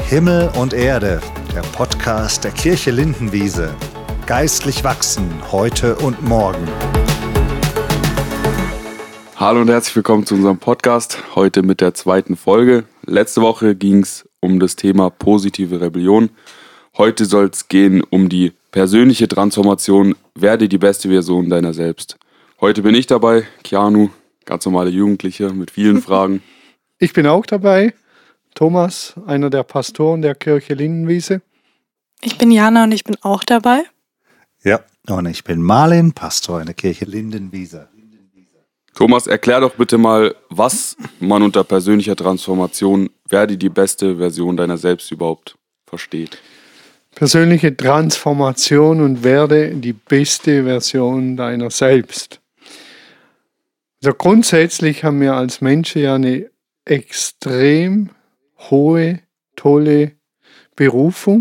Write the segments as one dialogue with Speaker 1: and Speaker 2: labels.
Speaker 1: Himmel und Erde, der Podcast der Kirche Lindenwiese. Geistlich wachsen, heute und morgen.
Speaker 2: Hallo und herzlich willkommen zu unserem Podcast, heute mit der zweiten Folge. Letzte Woche ging es um das Thema positive Rebellion. Heute soll es gehen um die persönliche Transformation, werde die beste Version deiner selbst. Heute bin ich dabei, Keanu, ganz normale Jugendliche mit vielen Fragen.
Speaker 3: Ich bin auch dabei, Thomas, einer der Pastoren der Kirche Lindenwiese.
Speaker 4: Ich bin Jana und ich bin auch dabei.
Speaker 1: Ja, und ich bin Marlin, Pastor in der Kirche Lindenwiese.
Speaker 2: Thomas, erklär doch bitte mal, was man unter persönlicher Transformation, werde die beste Version deiner selbst überhaupt versteht.
Speaker 3: Persönliche Transformation und werde die beste Version deiner selbst. Also grundsätzlich haben wir als Menschen ja eine extrem hohe, tolle Berufung.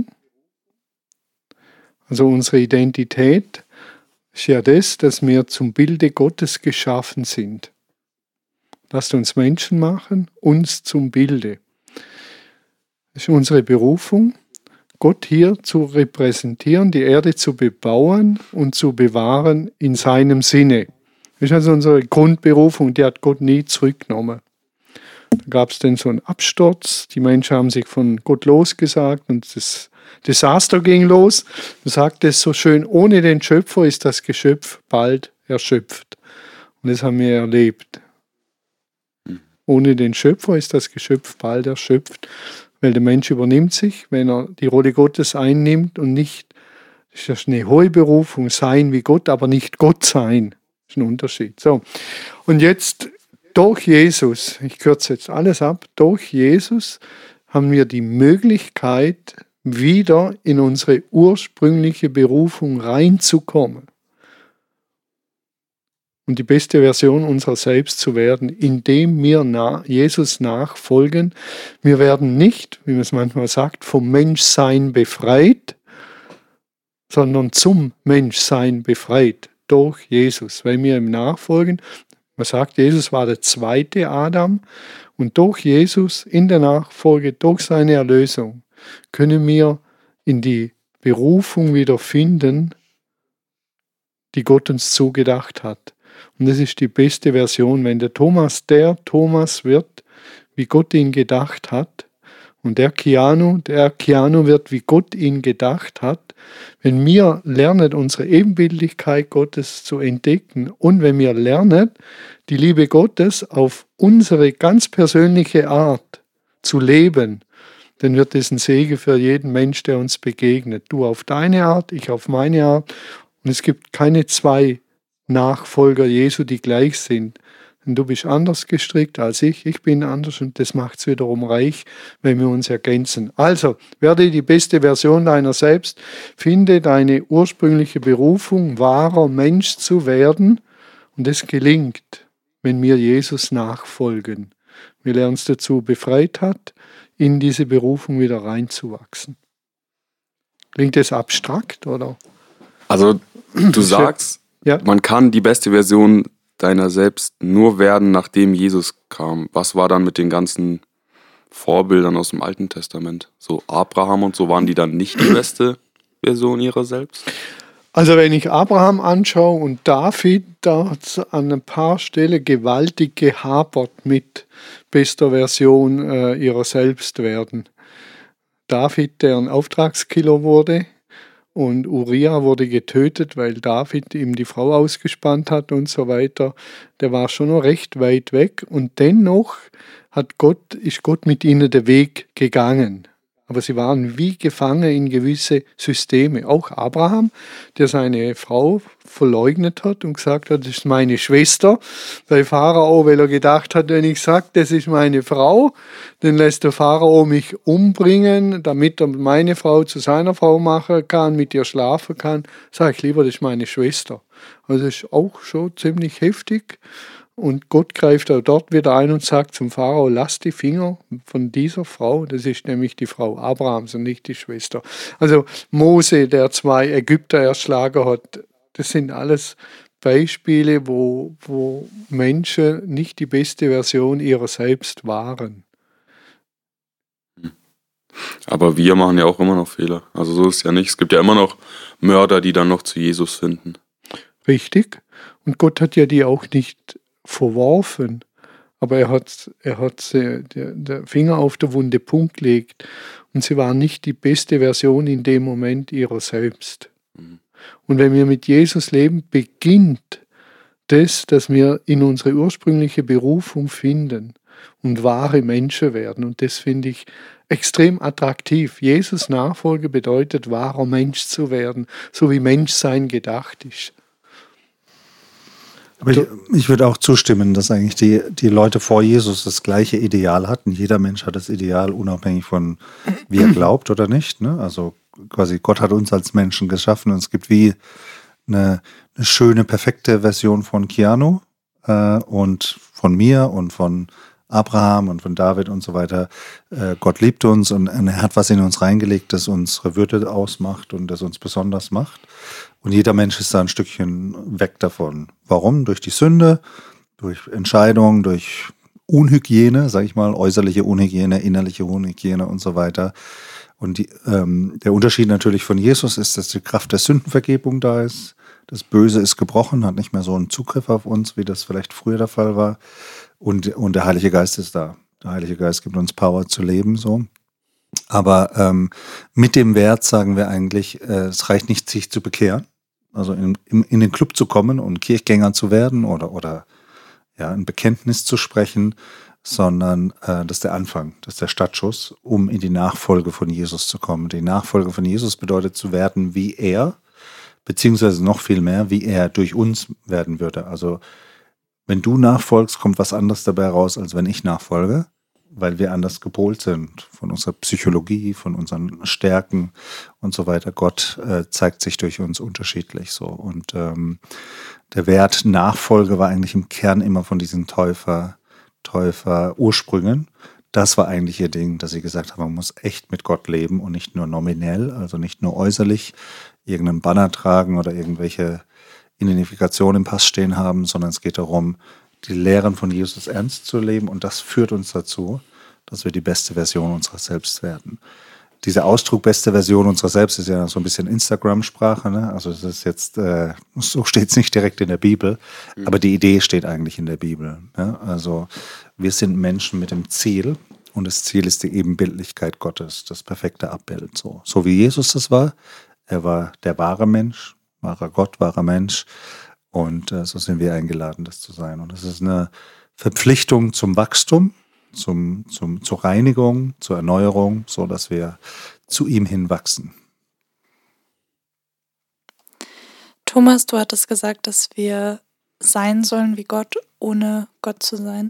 Speaker 3: Also unsere Identität ist ja das, dass wir zum Bilde Gottes geschaffen sind. Lasst uns Menschen machen, uns zum Bilde. Das ist unsere Berufung, Gott hier zu repräsentieren, die Erde zu bebauen und zu bewahren in seinem Sinne. Das ist also unsere Grundberufung, die hat Gott nie zurückgenommen. Da gab es dann so einen Absturz, die Menschen haben sich von Gott losgesagt und das Desaster ging los. Man sagt es so schön, ohne den Schöpfer ist das Geschöpf bald erschöpft. Und das haben wir erlebt. Ohne den Schöpfer ist das Geschöpf bald erschöpft, weil der Mensch übernimmt sich, wenn er die Rolle Gottes einnimmt und nicht, das ist eine hohe Berufung, sein wie Gott, aber nicht Gott sein. Das ist ein Unterschied. So. Und jetzt durch Jesus, ich kürze jetzt alles ab, durch Jesus haben wir die Möglichkeit, wieder in unsere ursprüngliche Berufung reinzukommen und die beste Version unserer selbst zu werden, indem wir Jesus nachfolgen. Wir werden nicht, wie man es manchmal sagt, vom Menschsein befreit, sondern zum Menschsein befreit durch Jesus, weil wir ihm nachfolgen. Man sagt, Jesus war der zweite Adam und durch Jesus in der Nachfolge, durch seine Erlösung, können wir in die Berufung wieder finden, die Gott uns zugedacht hat. Und das ist die beste Version, wenn der Thomas wird, wie Gott ihn gedacht hat, und der Keanu wird, wie Gott ihn gedacht hat. Wenn wir lernen, unsere Ebenbildlichkeit Gottes zu entdecken und wenn wir lernen, die Liebe Gottes auf unsere ganz persönliche Art zu leben, dann wird es ein Segen für jeden Mensch, der uns begegnet. Du auf deine Art, ich auf meine Art. Und es gibt keine zwei Nachfolger Jesu, die gleich sind. Denn du bist anders gestrickt als ich bin anders und das macht es wiederum reich, wenn wir uns ergänzen. Also, werde die beste Version deiner selbst, finde deine ursprüngliche Berufung, wahrer Mensch zu werden und es gelingt, wenn wir Jesus nachfolgen. Weil er uns dazu befreit hat, in diese Berufung wieder reinzuwachsen. Klingt das abstrakt, oder?
Speaker 2: Also, du sagst,
Speaker 3: ja.
Speaker 2: Man kann die beste Version deiner selbst nur werden, nachdem Jesus kam. Was war dann mit den ganzen Vorbildern aus dem Alten Testament? So Abraham und so, waren die dann nicht die beste Version ihrer selbst?
Speaker 3: Also wenn ich Abraham anschaue und David, da hat es an ein paar Stellen gewaltig gehapert mit bester Version ihrer selbst werden. David, der ein Auftragskiller wurde, und Uriah wurde getötet, weil David ihm die Frau ausgespannt hat und so weiter. Der war schon noch recht weit weg und dennoch ist Gott mit ihnen den Weg gegangen. Aber sie waren wie gefangen in gewisse Systeme. Auch Abraham, der seine Frau verleugnet hat und gesagt hat, das ist meine Schwester. Bei Pharao, weil er gedacht hat, wenn ich sage, das ist meine Frau, dann lässt der Pharao mich umbringen, damit er meine Frau zu seiner Frau machen kann, mit ihr schlafen kann. Sage ich lieber, das ist meine Schwester. Also das ist auch schon ziemlich heftig. Und Gott greift auch dort wieder ein und sagt zum Pharao, lass die Finger von dieser Frau, das ist nämlich die Frau Abrahams und nicht die Schwester. Also Mose, der 2 Ägypter erschlagen hat, das sind alles Beispiele, wo Menschen nicht die beste Version ihrer selbst waren.
Speaker 2: Aber wir machen ja auch immer noch Fehler. Also so ist es ja nicht. Es gibt ja immer noch Mörder, die dann noch zu Jesus finden.
Speaker 3: Richtig. Und Gott hat ja die auch nicht verworfen. Aber er hat der Finger auf der Wunde Punkt gelegt. Und sie waren nicht die beste Version in dem Moment ihrer selbst. Und wenn wir mit Jesus leben, beginnt das, dass wir in unsere ursprüngliche Berufung finden und wahre Menschen werden. Und das finde ich extrem attraktiv. Jesus Nachfolge bedeutet, wahrer Mensch zu werden, so wie Menschsein gedacht ist.
Speaker 1: Aber ich würde auch zustimmen, dass eigentlich die Leute vor Jesus das gleiche Ideal hatten. Jeder Mensch hat das Ideal, unabhängig von wie er glaubt oder nicht. Ne? Also quasi Gott hat uns als Menschen geschaffen und es gibt wie eine schöne, perfekte Version von Keanu und von mir und von Abraham und von David und so weiter. Gott liebt uns und er hat was in uns reingelegt, das unsere Würde ausmacht und das uns besonders macht. Und jeder Mensch ist da ein Stückchen weg davon. Warum? Durch die Sünde, durch Entscheidungen, durch Unhygiene, sage ich mal, äußerliche Unhygiene, innerliche Unhygiene und so weiter. Und der Unterschied natürlich von Jesus ist, dass die Kraft der Sündenvergebung da ist. Das Böse ist gebrochen, hat nicht mehr so einen Zugriff auf uns, wie das vielleicht früher der Fall war. Und der Heilige Geist ist da. Der Heilige Geist gibt uns Power zu leben, so. Aber mit dem Wert sagen wir eigentlich, es reicht nicht, sich zu bekehren, also in den Club zu kommen und Kirchgänger zu werden oder ja, ein Bekenntnis zu sprechen, sondern das ist der Anfang, das ist der Startschuss, um in die Nachfolge von Jesus zu kommen. Die Nachfolge von Jesus bedeutet zu werden wie er, beziehungsweise noch viel mehr, wie er durch uns werden würde. Also wenn du nachfolgst, kommt was anderes dabei raus, als wenn ich nachfolge, weil wir anders gepolt sind von unserer Psychologie, von unseren Stärken und so weiter. Gott zeigt sich durch uns unterschiedlich so. Und der Wert Nachfolge war eigentlich im Kern immer von diesen Täufer-Ursprüngen. Das war eigentlich ihr Ding, dass sie gesagt haben, man muss echt mit Gott leben und nicht nur nominell, also nicht nur äußerlich irgendeinen Banner tragen oder irgendwelche Identifikation im Pass stehen haben, sondern es geht darum, die Lehren von Jesus ernst zu leben und das führt uns dazu, dass wir die beste Version unserer selbst werden. Dieser Ausdruck beste Version unserer selbst ist ja so ein bisschen Instagram-Sprache, ne? Also das ist jetzt, so steht es nicht direkt in der Bibel, aber die Idee steht eigentlich in der Bibel. Ja? Also wir sind Menschen mit dem Ziel und das Ziel ist die Ebenbildlichkeit Gottes, das perfekte Abbild. So wie Jesus das war, er war der wahre Mensch, wahrer Gott, wahrer Mensch. Und so sind wir eingeladen, das zu sein. Und das ist eine Verpflichtung zum Wachstum, zur Reinigung, zur Erneuerung, so dass wir zu ihm hin wachsen.
Speaker 4: Thomas, du hattest gesagt, dass wir sein sollen wie Gott, ohne Gott zu sein.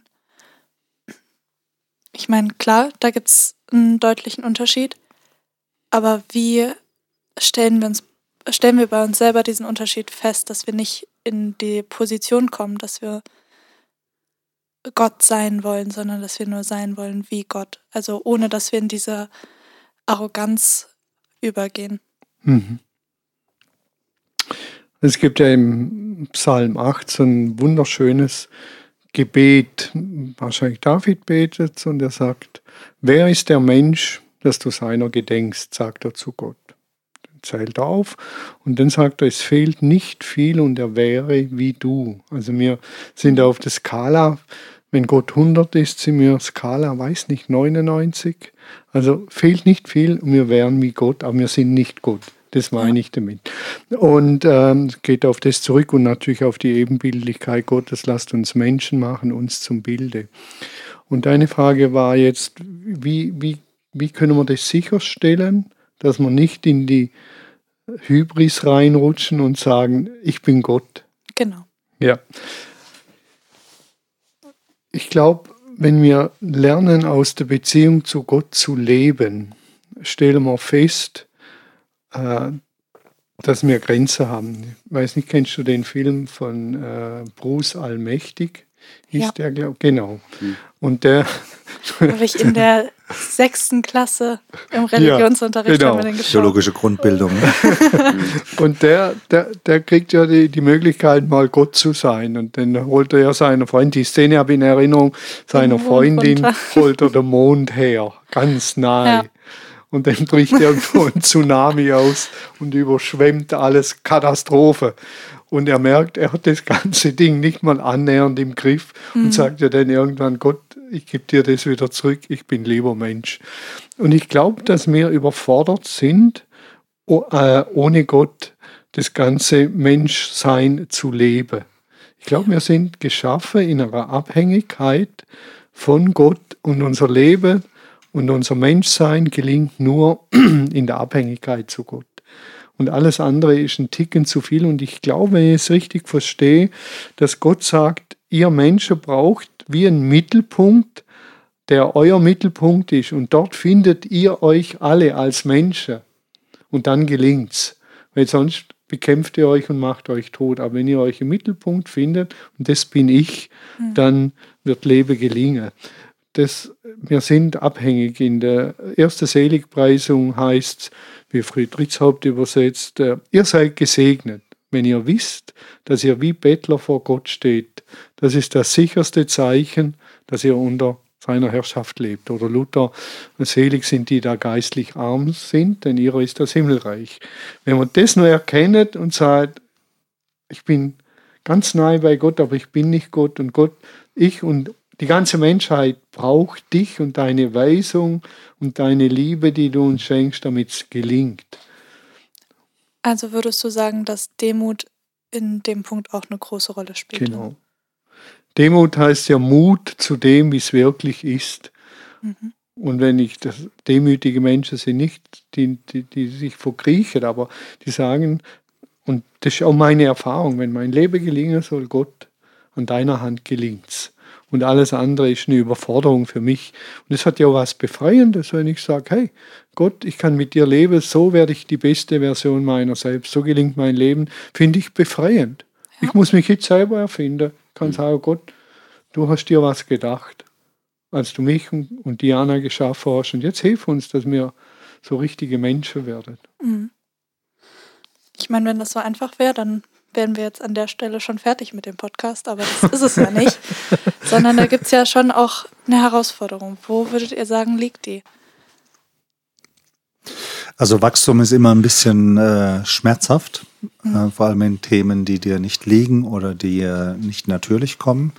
Speaker 4: Ich meine, klar, da gibt es einen deutlichen Unterschied. Aber wie stellen wir bei uns selber diesen Unterschied fest, dass wir nicht in die Position kommen, dass wir Gott sein wollen, sondern dass wir nur sein wollen wie Gott. Also ohne, dass wir in diese Arroganz übergehen.
Speaker 3: Mhm. Es gibt ja im Psalm 8 so ein wunderschönes Gebet. Wahrscheinlich David betet und er sagt, wer ist der Mensch, dass du seiner gedenkst, sagt er zu Gott. Zählt auf und dann sagt er, es fehlt nicht viel und er wäre wie du. Also wir sind auf der Skala, wenn Gott 100 ist, sind wir Skala, weiß nicht, 99. Also fehlt nicht viel und wir wären wie Gott, aber wir sind nicht Gott. Das meine ich damit. Und geht auf das zurück und natürlich auf die Ebenbildlichkeit Gottes, lasst uns Menschen machen, uns zum Bilde. Und deine Frage war jetzt, wie können wir das sicherstellen, dass wir nicht in die Hybris reinrutschen und sagen, ich bin Gott.
Speaker 4: Genau.
Speaker 3: Ja. Ich glaube, wenn wir lernen, aus der Beziehung zu Gott zu leben, stellen wir fest, dass wir Grenzen haben. Ich weiß nicht, kennst du den Film von Bruce Allmächtig?
Speaker 4: Ja.
Speaker 3: Der, genau. Und der
Speaker 4: habe ich in der 6. Klasse im Religionsunterricht
Speaker 3: genau.
Speaker 4: haben wir den geschaut.
Speaker 1: Theologische Grundbildung.
Speaker 3: Und der kriegt ja die Möglichkeit, mal Gott zu sein. Und dann holt er ja seiner Freundin, die Szene habe ich in Erinnerung, seiner Freundin holt er den Mond her, ganz nahe. Ja. und dann bricht irgendwo ein Tsunami aus und überschwemmt alles, Katastrophe. Und er merkt, er hat das ganze Ding nicht mal annähernd im Griff und sagt ja dann irgendwann, Gott, ich gebe dir das wieder zurück, ich bin lieber Mensch. Und ich glaube, dass wir überfordert sind, ohne Gott das ganze Menschsein zu leben. Ich glaube, wir sind geschaffen in einer Abhängigkeit von Gott und unser Leben und unser Menschsein gelingt nur in der Abhängigkeit zu Gott. Und alles andere ist ein Ticken zu viel. Und ich glaube, wenn ich es richtig verstehe, dass Gott sagt, ihr Menschen braucht wie einen Mittelpunkt, der euer Mittelpunkt ist. Und dort findet ihr euch alle als Menschen. Und dann gelingt's. Weil sonst bekämpft ihr euch und macht euch tot. Aber wenn ihr euch im Mittelpunkt findet, und das bin ich, dann wird Leben gelingen. Wir sind abhängig. In der ersten Seligpreisung heißt es, wie Friedrich Haupt übersetzt, ihr seid gesegnet, wenn ihr wisst, dass ihr wie Bettler vor Gott steht. Das ist das sicherste Zeichen, dass ihr unter seiner Herrschaft lebt. Oder Luther, selig sind die, da geistlich arm sind, denn ihrer ist das Himmelreich. Wenn man das nur erkennt und sagt, ich bin ganz nahe bei Gott, aber ich bin nicht Gott und Gott, ich und die ganze Menschheit braucht dich und deine Weisung und deine Liebe, die du uns schenkst, damit es gelingt.
Speaker 4: Also würdest du sagen, dass Demut in dem Punkt auch eine große Rolle spielt?
Speaker 3: Genau. Demut heißt ja Mut zu dem, wie es wirklich ist. Und wenn ich das demütige Menschen sind, nicht die sich verkriechen, aber die sagen, und das ist auch meine Erfahrung, wenn mein Leben gelingen soll, Gott, an deiner Hand gelingt's. Und alles andere ist eine Überforderung für mich. Und es hat ja auch was Befreiendes, wenn ich sage, hey, Gott, ich kann mit dir leben, so werde ich die beste Version meiner selbst, so gelingt mein Leben, finde ich befreiend. Ja. Ich muss mich jetzt selber erfinden. Ich kann sagen, Gott, du hast dir was gedacht, als du mich und Diana geschaffen hast. Und jetzt hilf uns, dass wir so richtige Menschen werden.
Speaker 4: Ich meine, wenn das so einfach wäre, dann wären wir jetzt an der Stelle schon fertig mit dem Podcast, aber das ist es ja nicht. Sondern da gibt es ja schon auch eine Herausforderung. Wo würdet ihr sagen, liegt die?
Speaker 1: Also Wachstum ist immer ein bisschen schmerzhaft, vor allem in Themen, die dir nicht liegen oder die nicht natürlich kommen.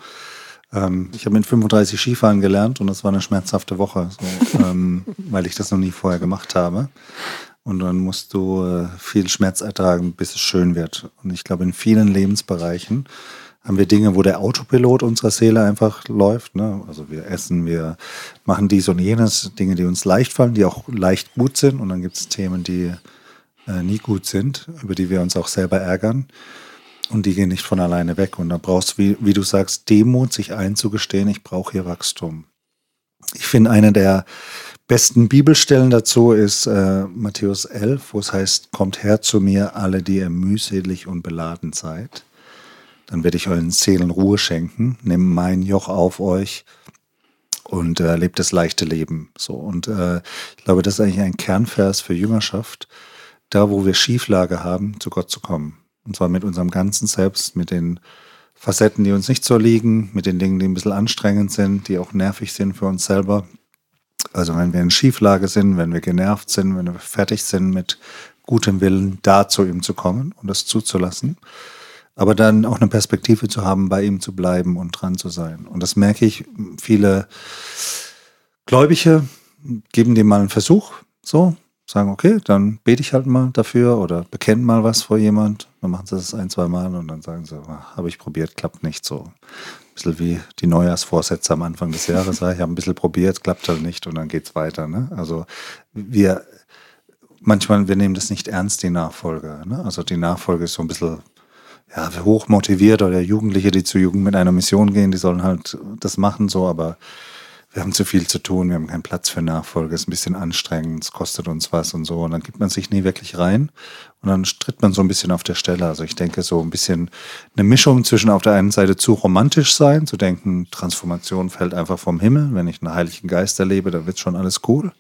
Speaker 1: Ich habe mit 35 Skifahren gelernt und das war eine schmerzhafte Woche, so, weil ich das noch nie vorher gemacht habe. Und dann musst du viel Schmerz ertragen, bis es schön wird. Und ich glaube, in vielen Lebensbereichen haben wir Dinge, wo der Autopilot unserer Seele einfach läuft. Ne? Also wir essen, wir machen dies und jenes, Dinge, die uns leicht fallen, die auch leicht gut sind. Und dann gibt es Themen, die nie gut sind, über die wir uns auch selber ärgern. Und die gehen nicht von alleine weg. Und da brauchst du, wie du sagst, Demut, sich einzugestehen, ich brauche hier Wachstum. Ich finde, eine der besten Bibelstellen dazu ist Matthäus 11, wo es heißt, kommt her zu mir, alle, die ihr mühselig und beladen seid. Dann werde ich euren Seelen Ruhe schenken. Nehmt mein Joch auf euch und lebt das leichte Leben. So, und ich glaube, das ist eigentlich ein Kernvers für Jüngerschaft, da wo wir Schieflage haben, zu Gott zu kommen. Und zwar mit unserem ganzen Selbst, mit den Facetten, die uns nicht so liegen, mit den Dingen, die ein bisschen anstrengend sind, die auch nervig sind für uns selber. Also wenn wir in Schieflage sind, wenn wir genervt sind, wenn wir fertig sind, mit gutem Willen da zu ihm zu kommen und das zuzulassen. Aber dann auch eine Perspektive zu haben, bei ihm zu bleiben und dran zu sein. Und das merke ich, viele Gläubige geben dem mal einen Versuch, so, sagen, okay, dann bete ich halt mal dafür oder bekennen mal was vor jemand. Dann machen sie das 1-2 Mal und dann sagen sie, habe ich probiert, klappt nicht so. Ein bisschen wie die Neujahrsvorsätze am Anfang des Jahres. Ich habe ein bisschen probiert, klappt halt nicht und dann geht's weiter. Ne? Also wir nehmen das nicht ernst, die Nachfolge. Ne? Also die Nachfolge ist so ein bisschen hoch motiviert oder Jugendliche, die zur Jugend mit einer Mission gehen, die sollen halt das machen so, aber wir haben zu viel zu tun, wir haben keinen Platz für Nachfolge, es ist ein bisschen anstrengend, es kostet uns was und so und dann gibt man sich nie wirklich rein und dann tritt man so ein bisschen auf der Stelle. Also ich denke so ein bisschen eine Mischung zwischen auf der einen Seite zu romantisch sein, zu denken, Transformation fällt einfach vom Himmel, wenn ich einen Heiligen Geist erlebe, dann wird schon alles cool.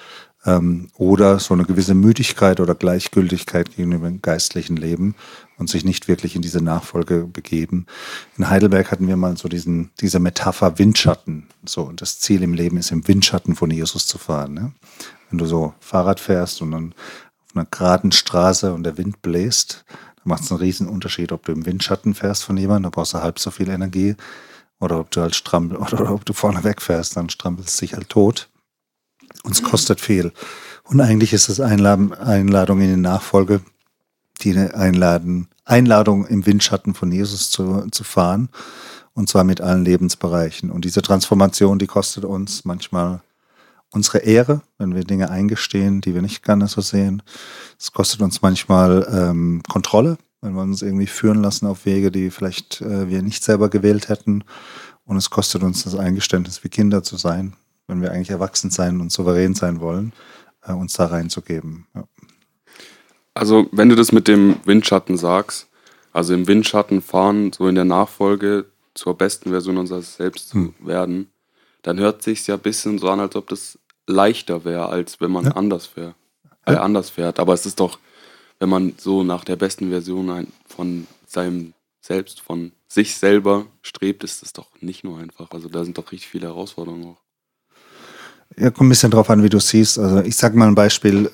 Speaker 1: Oder so eine gewisse Müdigkeit oder Gleichgültigkeit gegenüber dem geistlichen Leben und sich nicht wirklich in diese Nachfolge begeben. In Heidelberg hatten wir mal so diese Metapher Windschatten. So, und das Ziel im Leben ist, im Windschatten von Jesus zu fahren. Ne? Wenn du so Fahrrad fährst und dann auf einer geraden Straße und der Wind bläst, dann macht es einen riesen Unterschied, ob du im Windschatten fährst von jemandem, da brauchst du halb so viel Energie, oder ob du halt oder ob du vorne wegfährst, dann strampelst du dich halt tot. Und es kostet viel. Und eigentlich ist es Einladung in die Nachfolge, die Einladung im Windschatten von Jesus zu fahren. Und zwar mit allen Lebensbereichen. Und diese Transformation, die kostet uns manchmal unsere Ehre, wenn wir Dinge eingestehen, die wir nicht gerne so sehen. Es kostet uns manchmal Kontrolle, wenn wir uns irgendwie führen lassen auf Wege, die vielleicht wir nicht selber gewählt hätten. Und es kostet uns das Eingeständnis, wie Kinder zu sein, wenn wir eigentlich erwachsen sein und souverän sein wollen, uns da reinzugeben. Ja.
Speaker 2: Also wenn du das mit dem Windschatten sagst, also im Windschatten fahren, so in der Nachfolge zur besten Version unseres Selbst zu werden, dann hört sich's ja ein bisschen so an, als ob das leichter wäre, als wenn man anders fährt. Aber es ist doch, wenn man so nach der besten Version von seinem Selbst, von sich selber strebt, ist das doch nicht nur einfach. Also da sind doch richtig viele Herausforderungen auch.
Speaker 1: Ja, kommt ein bisschen drauf an, wie du siehst. Also ich sage mal ein Beispiel.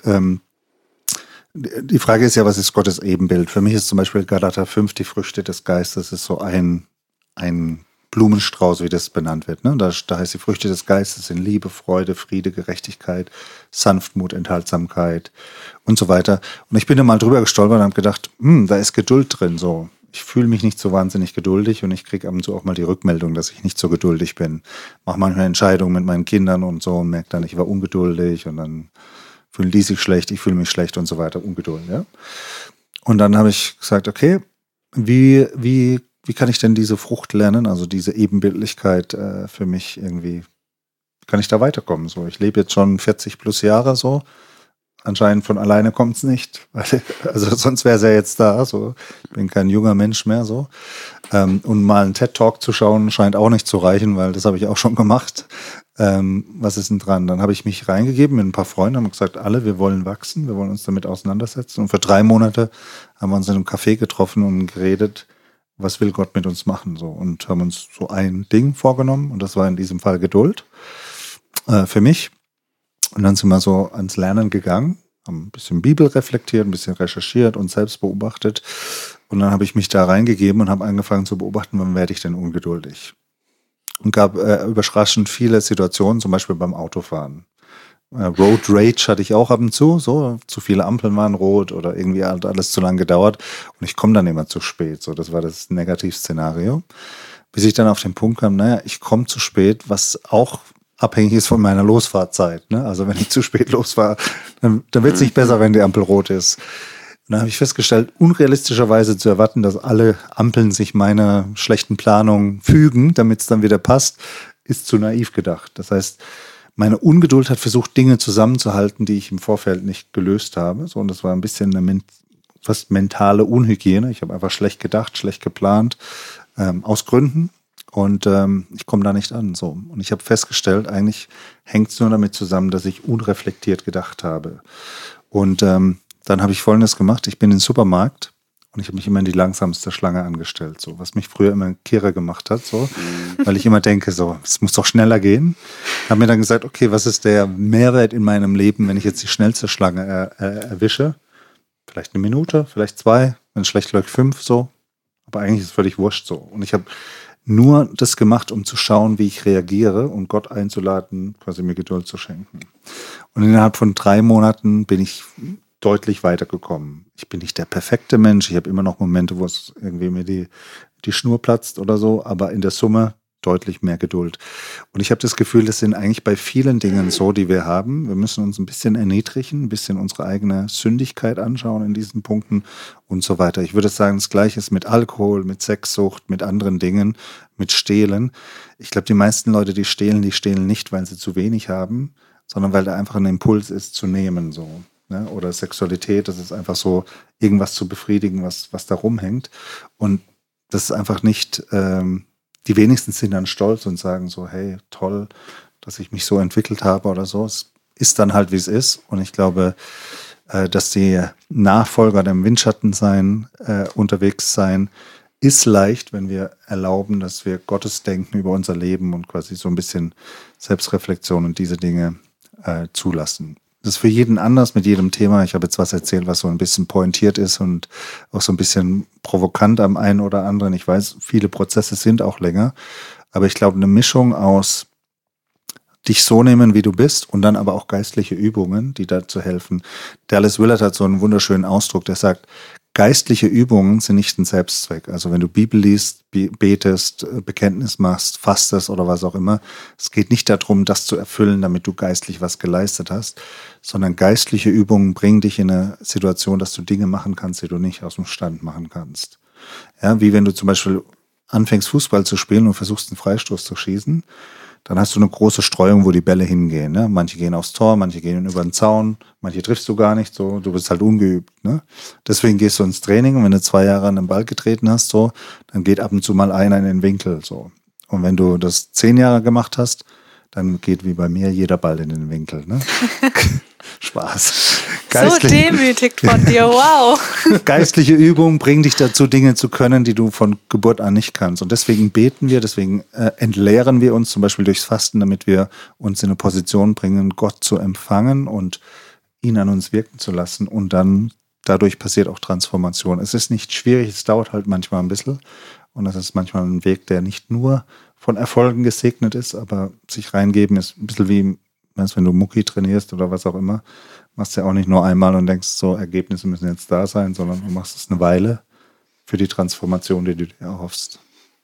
Speaker 1: Die Frage ist ja, was ist Gottes Ebenbild? Für mich ist zum Beispiel Galater 5, die Früchte des Geistes, ist so ein Blumenstrauß, wie das benannt wird. Ne? Da heißt, die Früchte des Geistes sind Liebe, Freude, Friede, Gerechtigkeit, Sanftmut, Enthaltsamkeit und so weiter. Und ich bin da mal drüber gestolpert und habe gedacht, da ist Geduld drin. So, ich fühle mich nicht so wahnsinnig geduldig und ich kriege ab und zu auch mal die Rückmeldung, dass ich nicht so geduldig bin. Mache manchmal Entscheidungen mit meinen Kindern und so und merke dann, ich war ungeduldig und dann fühlen die sich schlecht, ich fühle mich schlecht und so weiter, Ungeduld. Ja? Und dann habe ich gesagt, okay, wie kann ich denn diese Frucht lernen, also diese Ebenbildlichkeit für mich irgendwie, kann ich da weiterkommen? So, ich lebe jetzt schon 40 plus Jahre so. Anscheinend von alleine kommt es nicht, also sonst wäre es ja jetzt da. So, ich bin kein junger Mensch mehr so. Und mal einen TED-Talk zu schauen, scheint auch nicht zu reichen, weil das habe ich auch schon gemacht. Was ist denn dran? Dann habe ich mich reingegeben mit ein paar Freunden, haben gesagt, wir wollen wachsen, wir wollen uns damit auseinandersetzen. Und für 3 Monate haben wir uns in einem Café getroffen und geredet, was will Gott mit uns machen? So, und haben uns so ein Ding vorgenommen und das war in diesem Fall Geduld für mich. Und dann sind wir so ans Lernen gegangen, haben ein bisschen Bibel reflektiert, ein bisschen recherchiert und selbst beobachtet. Und dann habe ich mich da reingegeben und habe angefangen zu beobachten, wann werde ich denn ungeduldig? Und gab überraschend viele Situationen, zum Beispiel beim Autofahren. Road Rage hatte ich auch ab und zu viele Ampeln waren rot oder irgendwie hat alles zu lang gedauert und ich komme dann immer zu spät. So, das war das Negativszenario. Bis ich dann auf den Punkt kam, ich komme zu spät, was auch abhängig ist von meiner Losfahrtzeit. Ne? Also wenn ich zu spät losfahre, dann wird es nicht besser, wenn die Ampel rot ist. Und dann habe ich festgestellt, unrealistischerweise zu erwarten, dass alle Ampeln sich meiner schlechten Planung fügen, damit es dann wieder passt, ist zu naiv gedacht. Das heißt, meine Ungeduld hat versucht, Dinge zusammenzuhalten, die ich im Vorfeld nicht gelöst habe. So, und das war ein bisschen eine fast mentale Unhygiene. Ich habe einfach schlecht gedacht, schlecht geplant, aus Gründen. Und ich komme da nicht an. So. Und ich habe festgestellt, eigentlich hängt es nur damit zusammen, dass ich unreflektiert gedacht habe. Und dann habe ich Folgendes gemacht. Ich bin in den Supermarkt und ich habe mich immer in die langsamste Schlange angestellt, so, was mich früher immer kirre gemacht hat, so, weil ich immer denke, so, es muss doch schneller gehen. Habe mir dann gesagt, okay, was ist der Mehrwert in meinem Leben, wenn ich jetzt die schnellste Schlange erwische? Vielleicht 1 Minute, vielleicht 2, wenn es schlecht läuft 5, so. Aber eigentlich ist es völlig wurscht so. Und ich habe nur das gemacht, um zu schauen, wie ich reagiere und Gott einzuladen, quasi mir Geduld zu schenken. Und innerhalb von 3 Monaten bin ich deutlich weitergekommen. Ich bin nicht der perfekte Mensch. Ich habe immer noch Momente, wo es irgendwie mir die Schnur platzt oder so, aber in der Summe deutlich mehr Geduld. Und ich habe das Gefühl, das sind eigentlich bei vielen Dingen so, die wir haben. Wir müssen uns ein bisschen erniedrigen, ein bisschen unsere eigene Sündigkeit anschauen in diesen Punkten und so weiter. Ich würde sagen, das Gleiche ist mit Alkohol, mit Sexsucht, mit anderen Dingen, mit Stehlen. Ich glaube, die meisten Leute, die stehlen nicht, weil sie zu wenig haben, sondern weil da einfach ein Impuls ist, zu nehmen, so. Ne? Oder Sexualität, das ist einfach so, irgendwas zu befriedigen, was da rumhängt. Und das ist einfach nicht, die wenigsten sind dann stolz und sagen so, hey, toll, dass ich mich so entwickelt habe oder so. Es ist dann halt, wie es ist. Und ich glaube, dass die Nachfolger dem Windschatten unterwegs sein, ist leicht, wenn wir erlauben, dass wir Gottes Denken über unser Leben und quasi so ein bisschen Selbstreflexion und diese Dinge zulassen. Das ist für jeden anders mit jedem Thema. Ich habe jetzt was erzählt, was so ein bisschen pointiert ist und auch so ein bisschen provokant am einen oder anderen. Ich weiß, viele Prozesse sind auch länger. Aber ich glaube, eine Mischung aus dich so nehmen, wie du bist und dann aber auch geistliche Übungen, die dazu helfen. Dallas Willard hat so einen wunderschönen Ausdruck, der sagt, geistliche Übungen sind nicht ein Selbstzweck. Also wenn du Bibel liest, betest, Bekenntnis machst, fastest oder was auch immer, es geht nicht darum, das zu erfüllen, damit du geistlich was geleistet hast, sondern geistliche Übungen bringen dich in eine Situation, dass du Dinge machen kannst, die du nicht aus dem Stand machen kannst. Ja, wie wenn du zum Beispiel anfängst, Fußball zu spielen und versuchst, einen Freistoß zu schießen, dann hast du eine große Streuung, wo die Bälle hingehen. Ne? Manche gehen aufs Tor, manche gehen über den Zaun, manche triffst du gar nicht so, du bist halt ungeübt. Ne? Deswegen gehst du ins Training und wenn du 2 Jahre an den Ball getreten hast, so, dann geht ab und zu mal einer in den Winkel. So. Und wenn du das 10 Jahre gemacht hast, dann geht wie bei mir jeder Ball in den Winkel. Ne? Spaß.
Speaker 4: So demütigt von dir, wow.
Speaker 1: Geistliche Übungen bringen dich dazu, Dinge zu können, die du von Geburt an nicht kannst. Und deswegen beten wir, deswegen entleeren wir uns zum Beispiel durchs Fasten, damit wir uns in eine Position bringen, Gott zu empfangen und ihn an uns wirken zu lassen. Und dann dadurch passiert auch Transformation. Es ist nicht schwierig, es dauert halt manchmal ein bisschen. Und das ist manchmal ein Weg, der nicht nur von Erfolgen gesegnet ist, aber sich reingeben ist ein bisschen wie, wenn du Mucki trainierst oder was auch immer. Machst ja auch nicht nur einmal und denkst, so Ergebnisse müssen jetzt da sein, sondern du machst es eine Weile für die Transformation, die du dir erhoffst.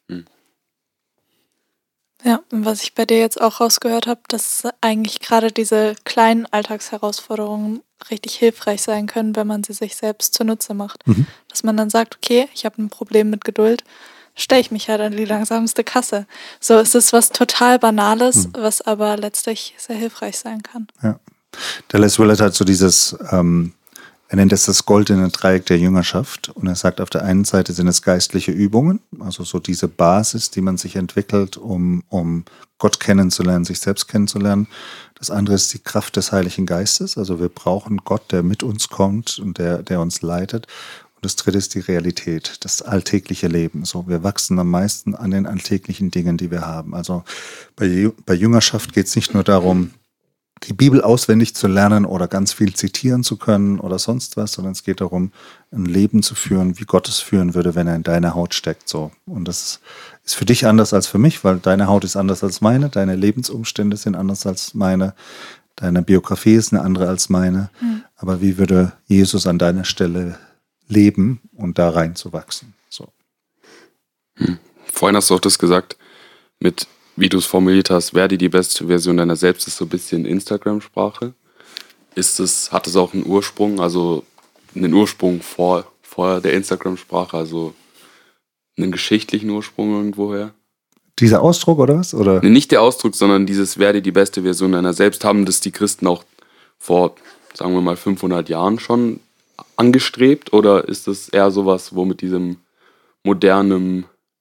Speaker 4: Ja, und was ich bei dir jetzt auch rausgehört habe, dass eigentlich gerade diese kleinen Alltagsherausforderungen richtig hilfreich sein können, wenn man sie sich selbst zunutze macht. Mhm. Dass man dann sagt, okay, ich habe ein Problem mit Geduld, stelle ich mich halt an die langsamste Kasse. So, es ist was total Banales, was aber letztlich sehr hilfreich sein kann.
Speaker 1: Ja. Dallas Willard hat so dieses, er nennt es das goldene Dreieck der Jüngerschaft. Und er sagt, auf der einen Seite sind es geistliche Übungen, also so diese Basis, die man sich entwickelt, um Gott kennenzulernen, sich selbst kennenzulernen. Das andere ist die Kraft des Heiligen Geistes. Also wir brauchen Gott, der mit uns kommt und der uns leitet. Und das dritte ist die Realität, das alltägliche Leben. So, wir wachsen am meisten an den alltäglichen Dingen, die wir haben. Also bei Jüngerschaft geht es nicht nur darum, die Bibel auswendig zu lernen oder ganz viel zitieren zu können oder sonst was, sondern es geht darum, ein Leben zu führen, wie Gott es führen würde, wenn er in deiner Haut steckt. So. Und das ist für dich anders als für mich, weil deine Haut ist anders als meine, deine Lebensumstände sind anders als meine, deine Biografie ist eine andere als meine. Aber wie würde Jesus an deiner Stelle leben und da reinzuwachsen? So.
Speaker 2: Vorhin hast du auch das gesagt, mit wie du es formuliert hast, werde die beste Version deiner selbst, ist so ein bisschen Instagram-Sprache. Hat es auch einen Ursprung, also einen Ursprung vor der Instagram-Sprache, also einen geschichtlichen Ursprung irgendwoher?
Speaker 1: Dieser Ausdruck oder was? Oder?
Speaker 2: Nee, nicht der Ausdruck, sondern dieses werde die beste Version deiner selbst, haben das die Christen auch vor, sagen wir mal, 500 Jahren schon angestrebt? Oder ist das eher sowas, wo mit diesem modernen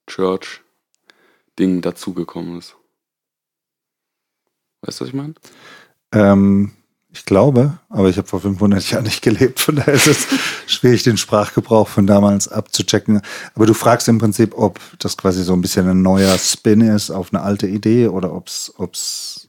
Speaker 2: Church-Ding dazugekommen ist? Weißt du, was ich meine?
Speaker 1: Ich glaube, aber ich habe vor 500 Jahren nicht gelebt, von daher ist es schwierig, den Sprachgebrauch von damals abzuchecken. Aber du fragst im Prinzip, ob das quasi so ein bisschen ein neuer Spin ist auf eine alte Idee oder ob's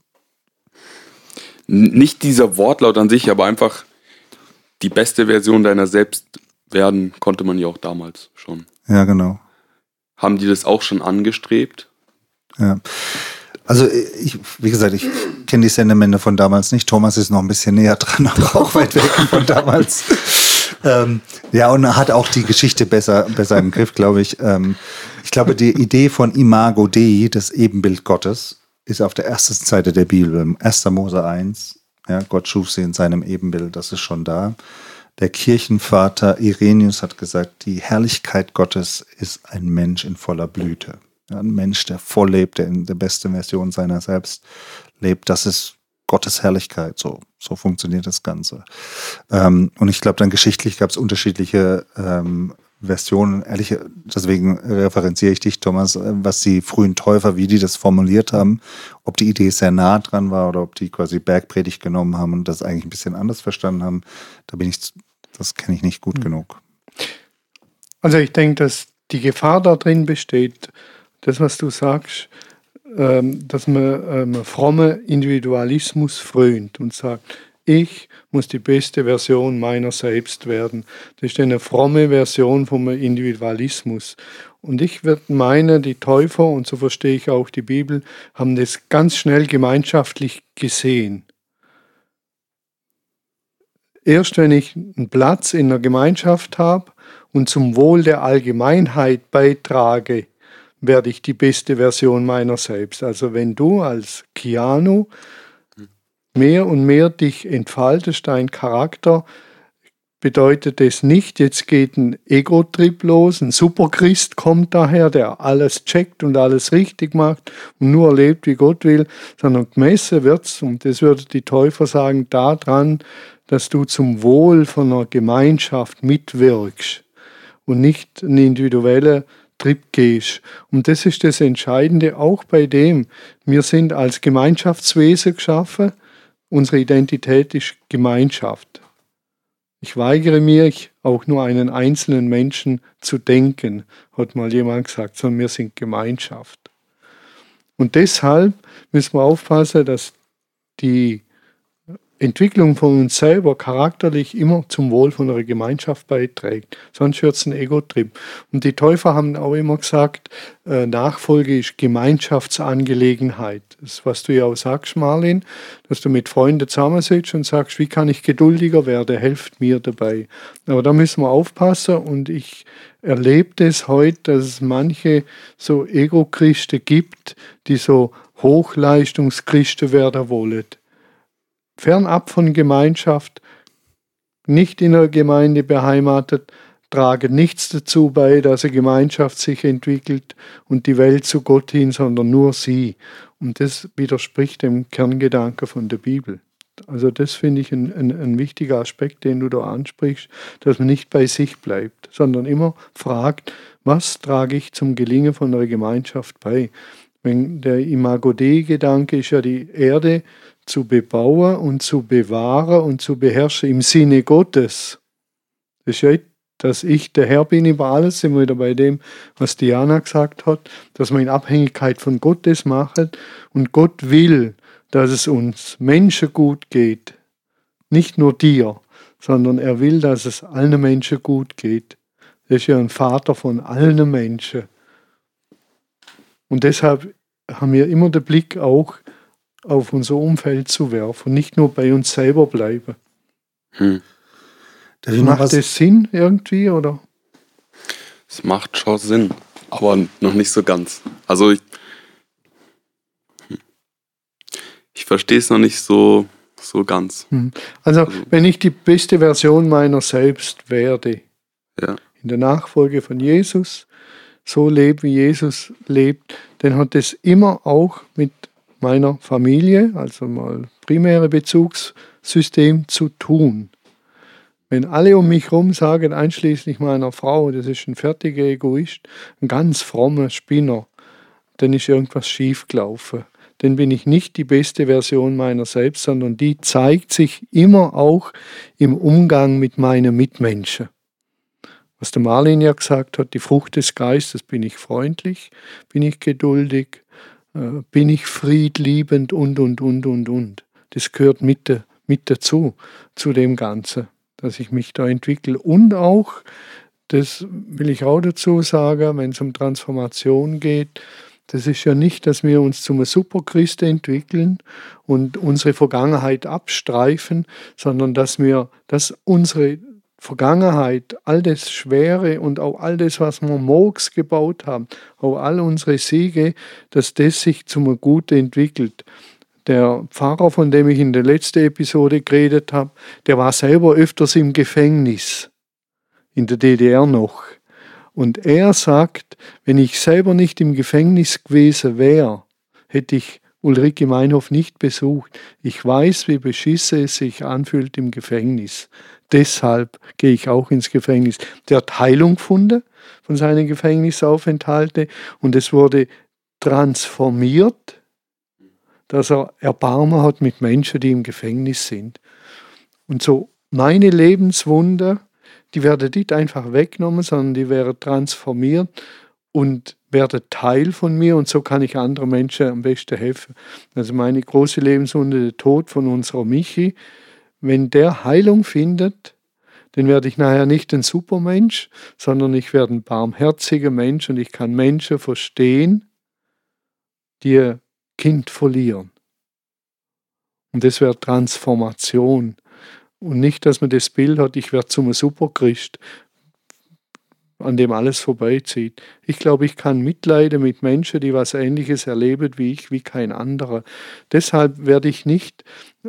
Speaker 2: nicht dieser Wortlaut an sich, aber einfach die beste Version deiner selbst werden, konnte man ja auch damals schon.
Speaker 1: Ja, genau.
Speaker 2: Haben die das auch schon angestrebt?
Speaker 1: Ja. Also wie gesagt, ich kenne die Sendemente von damals nicht. Thomas ist noch ein bisschen näher dran, aber auch weit weg von damals. Ja, und hat auch die Geschichte besser im Griff, glaube ich. Ich glaube, die Idee von Imago Dei, das Ebenbild Gottes, ist auf der ersten Seite der Bibel. 1. Mose 1, ja, Gott schuf sie in seinem Ebenbild, das ist schon da. Der Kirchenvater Irenaeus hat gesagt, die Herrlichkeit Gottes ist ein Mensch in voller Blüte. Ja, ein Mensch, der voll lebt, der in der besten Version seiner selbst lebt, das ist Gottes Herrlichkeit. So funktioniert das Ganze. Und ich glaube, dann geschichtlich gab es unterschiedliche Versionen. Ehrlich, deswegen referenziere ich dich, Thomas, was die frühen Täufer, wie die das formuliert haben, ob die Idee sehr nah dran war oder ob die quasi Bergpredigt genommen haben und das eigentlich ein bisschen anders verstanden haben. Das kenne ich nicht gut genug.
Speaker 3: Also ich denke, dass die Gefahr da drin besteht, das, was du sagst, dass man fromme Individualismus frönt und sagt, ich muss die beste Version meiner selbst werden. Das ist eine fromme Version vom Individualismus. Und ich würde meinen, die Täufer, und so verstehe ich auch die Bibel, haben das ganz schnell gemeinschaftlich gesehen. Erst wenn ich einen Platz in der Gemeinschaft habe und zum Wohl der Allgemeinheit beitrage, werde ich die beste Version meiner selbst. Also wenn du als Keanu mehr und mehr dich entfaltest, dein Charakter, bedeutet es nicht, jetzt geht ein Ego-Trip los, ein Superchrist kommt daher, der alles checkt und alles richtig macht und nur erlebt, wie Gott will, sondern gemessen wird's, und das würde die Täufer sagen, daran, dass du zum Wohl von einer Gemeinschaft mitwirkst und nicht ein individueller Trip gehst. Und das ist das Entscheidende auch bei dem. Wir sind als Gemeinschaftswesen geschaffen. Unsere Identität ist Gemeinschaft. Ich weigere mich, auch nur einen einzelnen Menschen zu denken, hat mal jemand gesagt, sondern wir sind Gemeinschaft. Und deshalb müssen wir aufpassen, dass die Entwicklung von uns selber charakterlich immer zum Wohl von einer Gemeinschaft beiträgt. Sonst wird es ein Ego-Trip. Und die Täufer haben auch immer gesagt, Nachfolge ist Gemeinschaftsangelegenheit. Das ist, was du ja auch sagst, Marlin, dass du mit Freunden zusammensitzt und sagst, wie kann ich geduldiger werden, helft mir dabei. Aber da müssen wir aufpassen, und ich erlebe das heute, dass es manche so Ego-Christen gibt, die so Hochleistungschristen werden wollen. Fernab von Gemeinschaft, nicht in der Gemeinde beheimatet, tragen nichts dazu bei, dass eine Gemeinschaft sich entwickelt und die Welt zu Gott hin, sondern nur sie. Und das widerspricht dem Kerngedanke von der Bibel. Also das finde ich ein wichtiger Aspekt, den du da ansprichst, dass man nicht bei sich bleibt, sondern immer fragt, was trage ich zum Gelingen von einer Gemeinschaft bei? Wenn der Imago Dei-Gedanke ist ja, die Erde zu bebauen und zu bewahren und zu beherrschen im Sinne Gottes. Das ist ja, dass ich der Herr bin über alles, sind wir wieder bei dem, was Diana gesagt hat, dass wir in Abhängigkeit von Gott das machen, und Gott will, dass es uns Menschen gut geht. Nicht nur dir, sondern er will, dass es allen Menschen gut geht. Er ist ja ein Vater von allen Menschen. Und deshalb haben wir immer den Blick auch auf unser Umfeld zu werfen, nicht nur bei uns selber bleiben. Macht das Sinn irgendwie, oder?
Speaker 2: Es macht schon Sinn, aber noch nicht so ganz. Also ich verstehe es noch nicht so ganz.
Speaker 3: Also wenn ich die beste Version meiner selbst werde,
Speaker 2: ja,
Speaker 3: in der Nachfolge von Jesus, so lebe, wie Jesus lebt, dann hat das immer auch mit meiner Familie, also mal primäre Bezugssystem, zu tun. Wenn alle um mich herum sagen, einschließlich meiner Frau, das ist ein fertiger Egoist, ein ganz frommer Spinner, dann ist irgendwas schiefgelaufen. Dann bin ich nicht die beste Version meiner selbst, sondern die zeigt sich immer auch im Umgang mit meinen Mitmenschen. Was der Marlin ja gesagt hat, die Frucht des Geistes, bin ich freundlich, bin ich geduldig, bin ich friedliebend und. Das gehört mit dazu, zu dem Ganzen, dass ich mich da entwickle. Und auch, das will ich auch dazu sagen, wenn es um Transformation geht, das ist ja nicht, dass wir uns zum Superchrist entwickeln und unsere Vergangenheit abstreifen, sondern dass unsere Vergangenheit, all das Schwere und auch all das, was wir morgens gebaut haben, auch all unsere Siege, dass das sich zum Guten entwickelt. Der Pfarrer, von dem ich in der letzten Episode geredet habe, der war selber öfters im Gefängnis, in der DDR noch. Und er sagt, wenn ich selber nicht im Gefängnis gewesen wäre, hätte ich Ulrike Meinhof nicht besucht. Ich weiß, wie beschissen es sich anfühlt im Gefängnis. Deshalb gehe ich auch ins Gefängnis. Der hat Heilung gefunden von seinen Gefängnisaufenthalten und es wurde transformiert, dass er Erbarmen hat mit Menschen, die im Gefängnis sind. Und so meine Lebenswunder, die werden nicht einfach weggenommen, sondern die werden transformiert und werden Teil von mir, und so kann ich anderen Menschen am besten helfen. Also meine große Lebenswunde, der Tod von unserer Michi, wenn der Heilung findet, dann werde ich nachher nicht ein Supermensch, sondern ich werde ein barmherziger Mensch und ich kann Menschen verstehen, die ihr Kind verlieren. Und das wäre Transformation. Und nicht, dass man das Bild hat, ich werde zum Superchrist, an dem alles vorbeizieht. Ich glaube, ich kann mitleiden mit Menschen, die was Ähnliches erleben wie ich, wie kein anderer. Deshalb werde ich nicht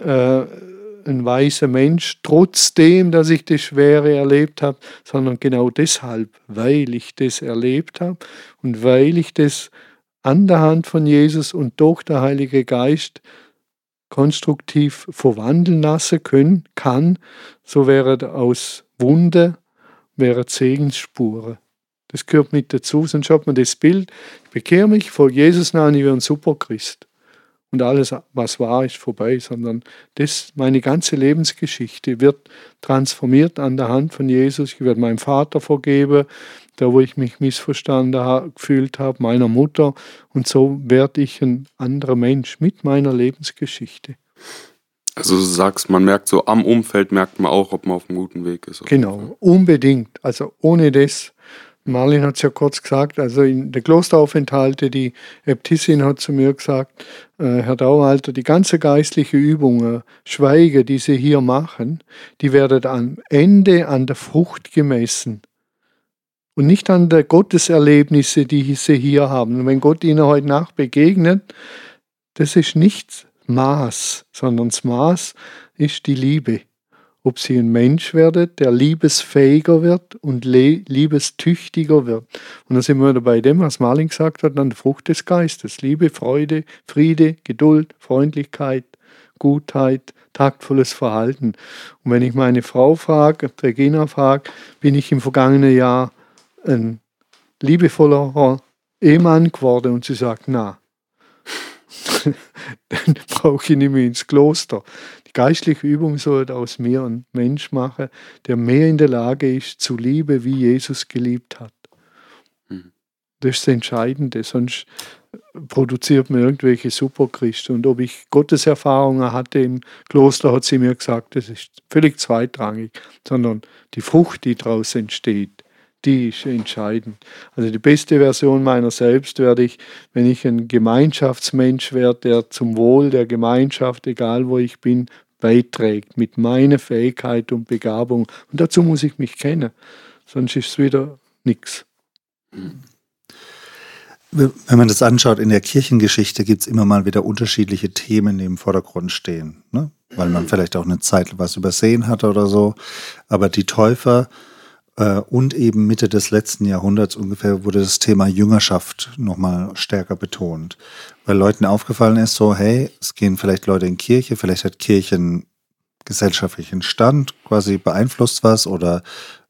Speaker 3: ein weiser Mensch, trotzdem, dass ich das Schwere erlebt habe, sondern genau deshalb, weil ich das erlebt habe und weil ich das an der Hand von Jesus und durch den Heiligen Geist konstruktiv verwandeln lassen kann, so wäre aus Wunde Segensspuren. Das gehört mit dazu, sonst hat man das Bild, ich bekehre mich, folge Jesus nach und ich werde ein Superchrist. Und alles, was war, ist vorbei, sondern meine ganze Lebensgeschichte wird transformiert an der Hand von Jesus. Ich werde meinem Vater vergeben, da wo ich mich missverstanden gefühlt habe, meiner Mutter. Und so werde ich ein anderer Mensch mit meiner Lebensgeschichte.
Speaker 2: Also du sagst, man merkt so, am Umfeld merkt man auch, ob man auf einem guten Weg ist.
Speaker 3: Genau, unbedingt. Also ohne das, Marlin hat es ja kurz gesagt, also in der Klosteraufenthalte, die Äbtissin hat zu mir gesagt, Herr Dauwalter, die ganze geistliche Übung, Schweigen, die Sie hier machen, die werden am Ende an der Frucht gemessen. Und nicht an der Gotteserlebnisse, die Sie hier haben. Und wenn Gott Ihnen heute Nacht begegnet, das ist nicht Maß, sondern das Maß ist die Liebe. Ob Sie ein Mensch werden, der liebesfähiger wird und liebestüchtiger wird. Und da sind wir wieder bei dem, was Marlin gesagt hat, an der Frucht des Geistes. Liebe, Freude, Friede, Geduld, Freundlichkeit, Gutheit, taktvolles Verhalten. Und wenn ich meine Frau frage, Regina frage, bin ich im vergangenen Jahr ein liebevoller Ehemann geworden? Und sie sagt, na, dann brauche ich nicht mehr ins Kloster. Die geistliche Übung sollte aus mir einen Mensch machen, der mehr in der Lage ist, zu lieben, wie Jesus geliebt hat. Das ist das Entscheidende, sonst produziert man irgendwelche Superchristen. Und ob ich Gotteserfahrungen hatte im Kloster, hat sie mir gesagt, das ist völlig zweitrangig, sondern die Frucht, die daraus entsteht, die ist entscheidend. Also die beste Version meiner selbst werde ich, wenn ich ein Gemeinschaftsmensch werde, der zum Wohl der Gemeinschaft, egal wo ich bin, beiträgt mit meiner Fähigkeit und Begabung. Und dazu muss ich mich kennen, sonst ist es wieder nichts.
Speaker 1: Wenn man das anschaut, in der Kirchengeschichte gibt es immer mal wieder unterschiedliche Themen, die im Vordergrund stehen. Ne? Weil man vielleicht auch eine Zeit was übersehen hat oder so. Aber die Täufer und eben Mitte des letzten Jahrhunderts ungefähr wurde das Thema Jüngerschaft nochmal stärker betont. Weil Leuten aufgefallen ist so, hey, es gehen vielleicht Leute in Kirche, vielleicht hat Kirche einen gesellschaftlichen Stand, quasi beeinflusst was oder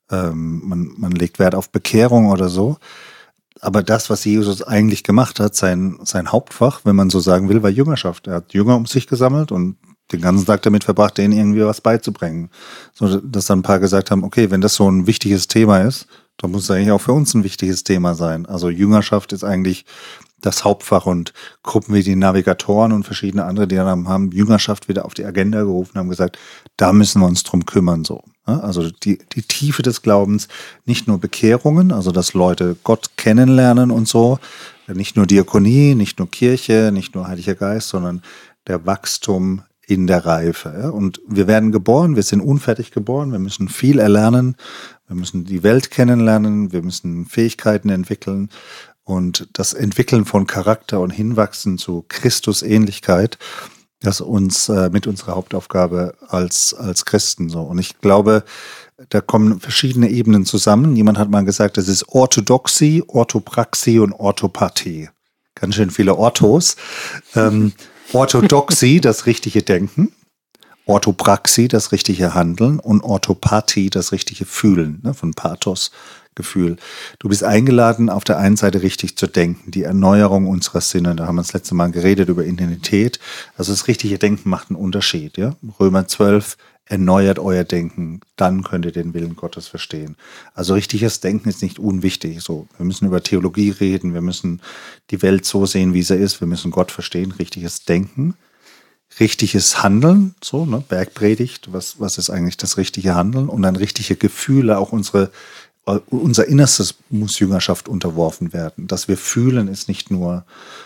Speaker 1: man legt Wert auf Bekehrung oder so. Aber das, was Jesus eigentlich gemacht hat, sein Hauptfach, wenn man so sagen will, war Jüngerschaft. Er hat Jünger um sich gesammelt und den ganzen Tag damit verbracht, denen irgendwie was beizubringen. So, dass dann ein paar gesagt haben, okay, wenn das so ein wichtiges Thema ist, dann muss es eigentlich auch für uns ein wichtiges Thema sein. Also Jüngerschaft ist eigentlich das Hauptfach und Gruppen wie die Navigatoren und verschiedene andere, die dann haben Jüngerschaft wieder auf die Agenda gerufen, haben gesagt, da müssen wir uns drum kümmern, so. Also die Tiefe des Glaubens, nicht nur Bekehrungen, also dass Leute Gott kennenlernen und so, nicht nur Diakonie, nicht nur Kirche, nicht nur Heiliger Geist, sondern der Wachstum in der Reife. Ja? Und wir werden geboren, wir sind unfertig geboren, wir müssen viel erlernen, wir müssen die Welt kennenlernen, wir müssen Fähigkeiten entwickeln und das Entwickeln von Charakter und Hinwachsen zu Christusähnlichkeit, das uns mit unserer Hauptaufgabe als Christen so. Und ich glaube, da kommen verschiedene Ebenen zusammen. Jemand hat mal gesagt, das ist Orthodoxie, Orthopraxie und Orthopathie. Ganz schön viele Orthos. Orthodoxie, das richtige Denken, Orthopraxie, das richtige Handeln und Orthopathie, das richtige Fühlen, ne, von Pathos, Gefühl. Du bist eingeladen, auf der einen Seite richtig zu denken, die Erneuerung unserer Sinne, da haben wir das letzte Mal geredet über Identität, also das richtige Denken macht einen Unterschied. Ja? Römer 12, erneuert euer Denken, dann könnt ihr den Willen Gottes verstehen. Also richtiges Denken ist nicht unwichtig. So, wir müssen über Theologie reden, wir müssen die Welt so sehen, wie sie ist, wir müssen Gott verstehen, richtiges Denken richtiges Handeln, so, ne, Bergpredigt, was ist eigentlich das richtige Handeln und dann richtige Gefühle, auch unser Innerstes muss Jüngerschaft unterworfen werden. Dass wir fühlen, ist nicht nur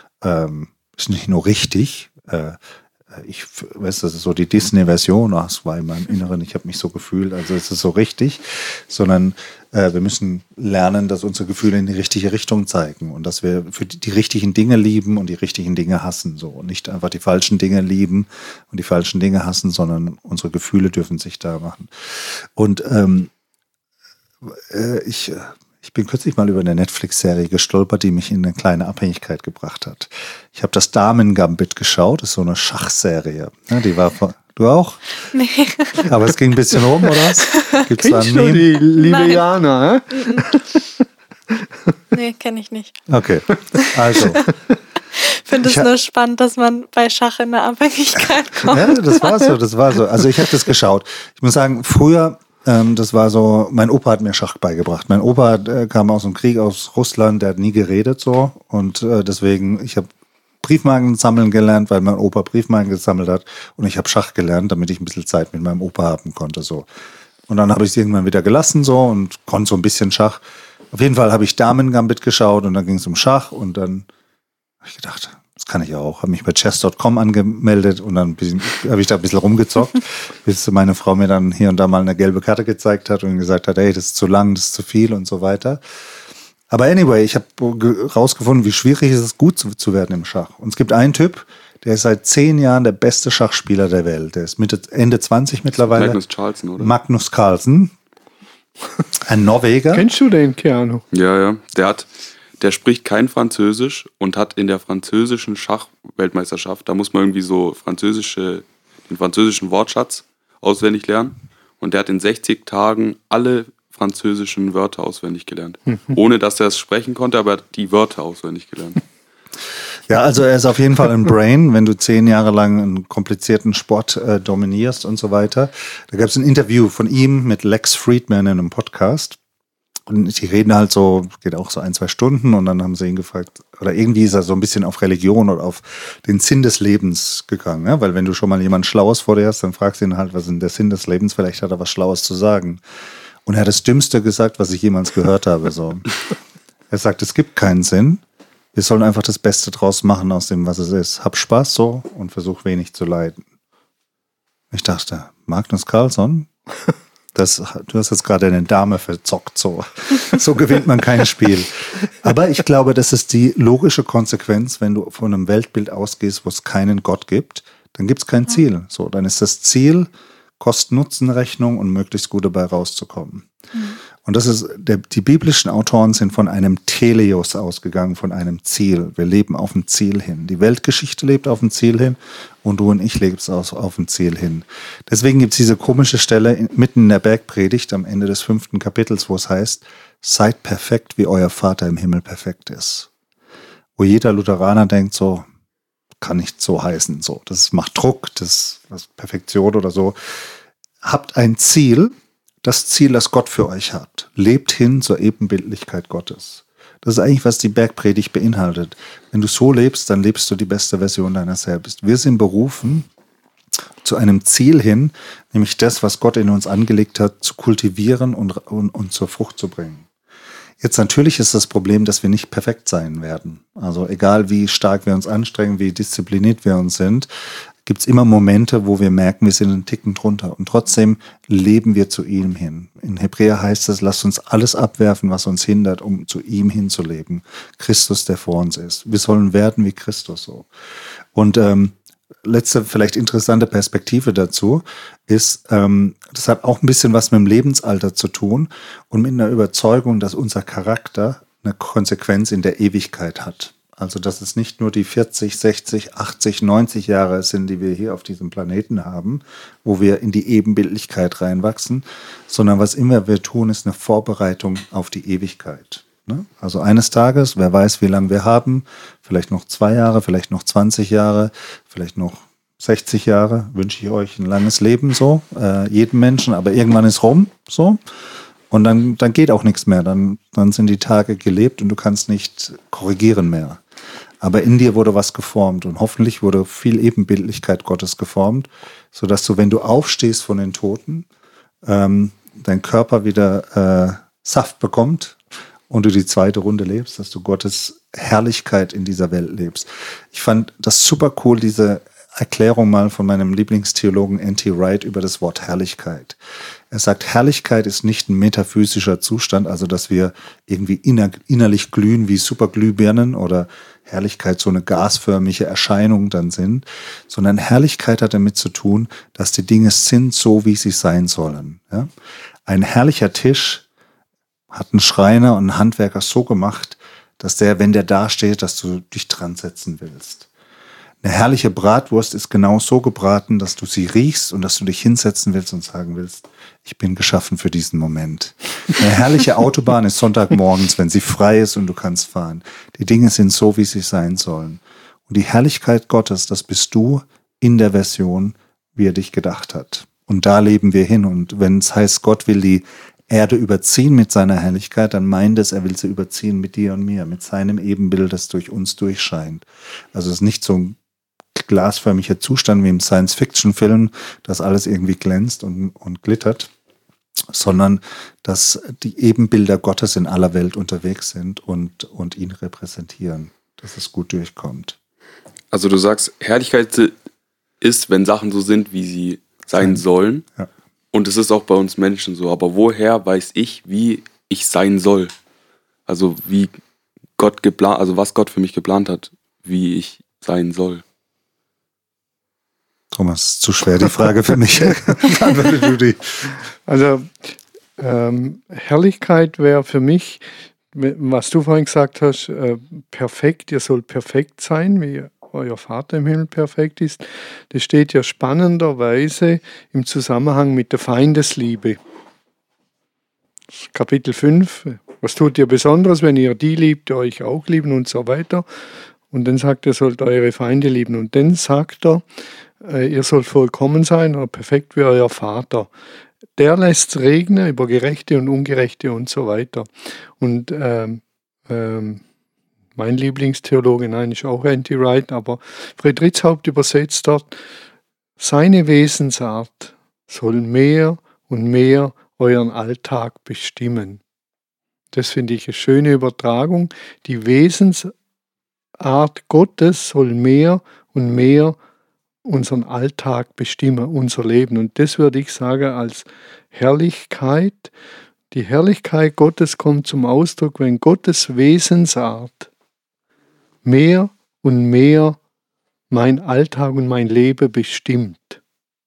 Speaker 1: richtig. Ich weiß, das ist so die Disney-Version, es war in meinem Inneren, ich habe mich so gefühlt, also es ist so richtig, sondern wir müssen lernen, dass unsere Gefühle in die richtige Richtung zeigen und dass wir für die richtigen Dinge lieben und die richtigen Dinge hassen, so, und nicht einfach die falschen Dinge lieben und die falschen Dinge hassen, sondern unsere Gefühle dürfen sich da machen. Und ich bin kürzlich mal über eine Netflix-Serie gestolpert, die mich in eine kleine Abhängigkeit gebracht hat. Ich habe das Damen-Gambit geschaut, das ist so eine Schachserie. Ja, die war du auch?
Speaker 4: Nee.
Speaker 1: Aber es ging ein bisschen rum, oder was? Gibt's da
Speaker 3: Kennst du die liebe Jana?
Speaker 4: Nee, kenne ich nicht.
Speaker 1: Okay, also.
Speaker 4: Ich finde es nur spannend, dass man bei Schach in eine Abhängigkeit kommt.
Speaker 1: Ja, das war so. Also ich habe das geschaut. Ich muss sagen, früher, das war so, mein Opa hat mir Schach beigebracht. Mein Opa kam aus dem Krieg aus Russland, der hat nie geredet so. Und deswegen, ich habe Briefmarken sammeln gelernt, weil mein Opa Briefmarken gesammelt hat. Und ich habe Schach gelernt, damit ich ein bisschen Zeit mit meinem Opa haben konnte. So. Und dann habe ich es irgendwann wieder gelassen so und konnte so ein bisschen Schach. Auf jeden Fall habe ich Damen-Gambit geschaut und dann ging es um Schach. Und dann habe ich gedacht, das kann ich auch. Habe mich bei chess.com angemeldet und dann habe ich da ein bisschen rumgezockt, bis meine Frau mir dann hier und da mal eine gelbe Karte gezeigt hat und gesagt hat, ey, das ist zu lang, das ist zu viel und so weiter. Aber anyway, ich habe rausgefunden, wie schwierig es ist, gut zu werden im Schach. Und es gibt einen Typ, der ist seit 10 Jahren der beste Schachspieler der Welt. Der ist Ende 20 mittlerweile.
Speaker 2: Magnus Carlsen, oder?
Speaker 1: Magnus Carlsen. Ein Norweger.
Speaker 3: Kennst du den, Keanu?
Speaker 2: Ja. Der spricht kein Französisch und hat in der französischen Schachweltmeisterschaft, da muss man irgendwie so den französischen Wortschatz auswendig lernen. Und der hat in 60 Tagen alle französischen Wörter auswendig gelernt. Ohne dass er es sprechen konnte, aber er hat die Wörter auswendig gelernt.
Speaker 1: Ja, also er ist auf jeden Fall ein Brain, wenn du 10 Jahre lang einen komplizierten Sport dominierst und so weiter. Da gab es ein Interview von ihm mit Lex Friedman in einem Podcast. Und die reden halt so, geht auch so 1-2 Stunden und dann haben sie ihn gefragt, oder irgendwie ist er so ein bisschen auf Religion oder auf den Sinn des Lebens gegangen, ja? Weil wenn du schon mal jemand Schlaues vor dir hast, dann fragst du ihn halt, was ist denn der Sinn des Lebens, vielleicht hat er was Schlaues zu sagen. Und er hat das Dümmste gesagt, was ich jemals gehört habe. So. Er sagt, es gibt keinen Sinn, wir sollen einfach das Beste draus machen aus dem, was es ist. Hab Spaß so und versuch wenig zu leiden. Ich dachte, Magnus Carlsen? Du hast jetzt gerade eine Dame verzockt, so gewinnt man kein Spiel. Aber ich glaube, das ist die logische Konsequenz, wenn du von einem Weltbild ausgehst, wo es keinen Gott gibt, dann gibt es kein Ziel. So, dann ist das Ziel Kosten-Nutzen-Rechnung und möglichst gut dabei rauszukommen. Und das ist, die biblischen Autoren sind von einem Teleos ausgegangen, von einem Ziel. Wir leben auf ein Ziel hin. Die Weltgeschichte lebt auf ein Ziel hin und du und ich lebst auf ein Ziel hin. Deswegen gibt es diese komische Stelle mitten in der Bergpredigt am Ende des 5. Kapitels, wo es heißt, seid perfekt, wie euer Vater im Himmel perfekt ist. Wo jeder Lutheraner denkt so, kann nicht so heißen. So, das macht Druck, das ist Perfektion oder so. Habt ein Ziel, das Ziel, das Gott für euch hat. Lebt hin zur Ebenbildlichkeit Gottes. Das ist eigentlich, was die Bergpredigt beinhaltet. Wenn du so lebst, dann lebst du die beste Version deiner selbst. Wir sind berufen zu einem Ziel hin, nämlich das, was Gott in uns angelegt hat, zu kultivieren und zur Frucht zu bringen. Jetzt natürlich ist das Problem, dass wir nicht perfekt sein werden. Also egal wie stark wir uns anstrengen, wie diszipliniert wir uns sind, gibt es immer Momente, wo wir merken, wir sind einen Ticken drunter. Und trotzdem leben wir zu ihm hin. In Hebräer heißt es, lasst uns alles abwerfen, was uns hindert, um zu ihm hinzuleben. Christus, der vor uns ist. Wir sollen werden wie Christus so. Und letzte, vielleicht interessante Perspektive dazu ist, das hat auch ein bisschen was mit dem Lebensalter zu tun und mit einer Überzeugung, dass unser Charakter eine Konsequenz in der Ewigkeit hat. Also dass es nicht nur die 40, 60, 80, 90 Jahre sind, die wir hier auf diesem Planeten haben, wo wir in die Ebenbildlichkeit reinwachsen, sondern was immer wir tun, ist eine Vorbereitung auf die Ewigkeit. Also eines Tages, wer weiß, wie lange wir haben, vielleicht noch 2 Jahre, vielleicht noch 20 Jahre, vielleicht noch 60 Jahre, wünsche ich euch ein langes Leben so, jedem Menschen, aber irgendwann ist rum so und dann geht auch nichts mehr, dann sind die Tage gelebt und du kannst nicht korrigieren mehr. Aber in dir wurde was geformt und hoffentlich wurde viel Ebenbildlichkeit Gottes geformt, sodass du, wenn du aufstehst von den Toten, dein Körper wieder Saft bekommt und du die zweite Runde lebst, dass du Gottes Herrlichkeit in dieser Welt lebst. Ich fand das super cool, diese Erklärung mal von meinem Lieblingstheologen N.T. Wright über das Wort Herrlichkeit. Er sagt, Herrlichkeit ist nicht ein metaphysischer Zustand, also dass wir irgendwie innerlich glühen wie Superglühbirnen oder Herrlichkeit so eine gasförmige Erscheinung dann sind, sondern Herrlichkeit hat damit zu tun, dass die Dinge sind so, wie sie sein sollen. Ja? Ein herrlicher Tisch hat ein Schreiner und ein Handwerker so gemacht, dass der, wenn der da steht, dass du dich dran setzen willst. Eine herrliche Bratwurst ist genau so gebraten, dass du sie riechst und dass du dich hinsetzen willst und sagen willst, ich bin geschaffen für diesen Moment. Eine herrliche Autobahn ist Sonntagmorgens, wenn sie frei ist und du kannst fahren. Die Dinge sind so, wie sie sein sollen. Und die Herrlichkeit Gottes, das bist du in der Version, wie er dich gedacht hat. Und da leben wir hin. Und wenn es heißt, Gott will die Erde überziehen mit seiner Herrlichkeit, dann meint es, er will sie überziehen mit dir und mir, mit seinem Ebenbild, das durch uns durchscheint. Also es ist nicht so ein glasförmiger Zustand wie im Science-Fiction-Film, dass alles irgendwie glänzt und glittert, sondern dass die Ebenbilder Gottes in aller Welt unterwegs sind und ihn repräsentieren, dass es gut durchkommt.
Speaker 2: Also du sagst, Herrlichkeit ist, wenn Sachen so sind, wie sie sein sollen.
Speaker 1: Ja.
Speaker 2: Und es ist auch bei uns Menschen so. Aber woher weiß ich, wie ich sein soll? Also wie Gott geplant, also was Gott für mich geplant hat, wie ich sein soll.
Speaker 1: Thomas, zu schwer die Frage für mich.
Speaker 3: Also Herrlichkeit wäre für mich, was du vorhin gesagt hast, perfekt. Ihr sollt perfekt sein, wie euer Vater im Himmel perfekt ist. Das steht ja spannenderweise im Zusammenhang mit der Feindesliebe. Kapitel 5, was tut ihr Besonderes, wenn ihr die liebt, die euch auch lieben und so weiter. Und dann sagt er, sollt eure Feinde lieben. Und dann sagt er, ihr sollt vollkommen sein oder perfekt wie euer Vater. Der lässt regnen über Gerechte und Ungerechte und so weiter. Und mein Lieblingstheologe, nein, ist auch N.T. Wright, aber Friedrichshaupt übersetzt dort, seine Wesensart soll mehr und mehr euren Alltag bestimmen. Das finde ich eine schöne Übertragung. Die Wesensart Gottes soll mehr und mehr unseren Alltag bestimmen, unser Leben. Und das würde ich sagen als Herrlichkeit. Die Herrlichkeit Gottes kommt zum Ausdruck, wenn Gottes Wesensart mehr und mehr mein Alltag und mein Leben bestimmt.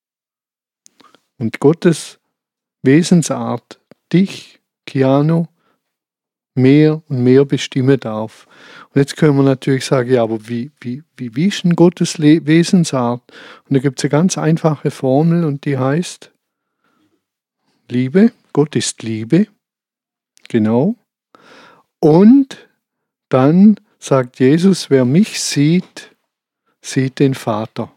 Speaker 3: Und Gottes Wesensart dich, Keanu, mehr und mehr bestimmen darf. Und jetzt können wir natürlich sagen, ja, aber wie ist denn Gottes Wesensart? Und da gibt es eine ganz einfache Formel und die heißt Liebe. Gott ist Liebe. Genau. Und dann sagt Jesus, wer mich sieht, sieht den Vater.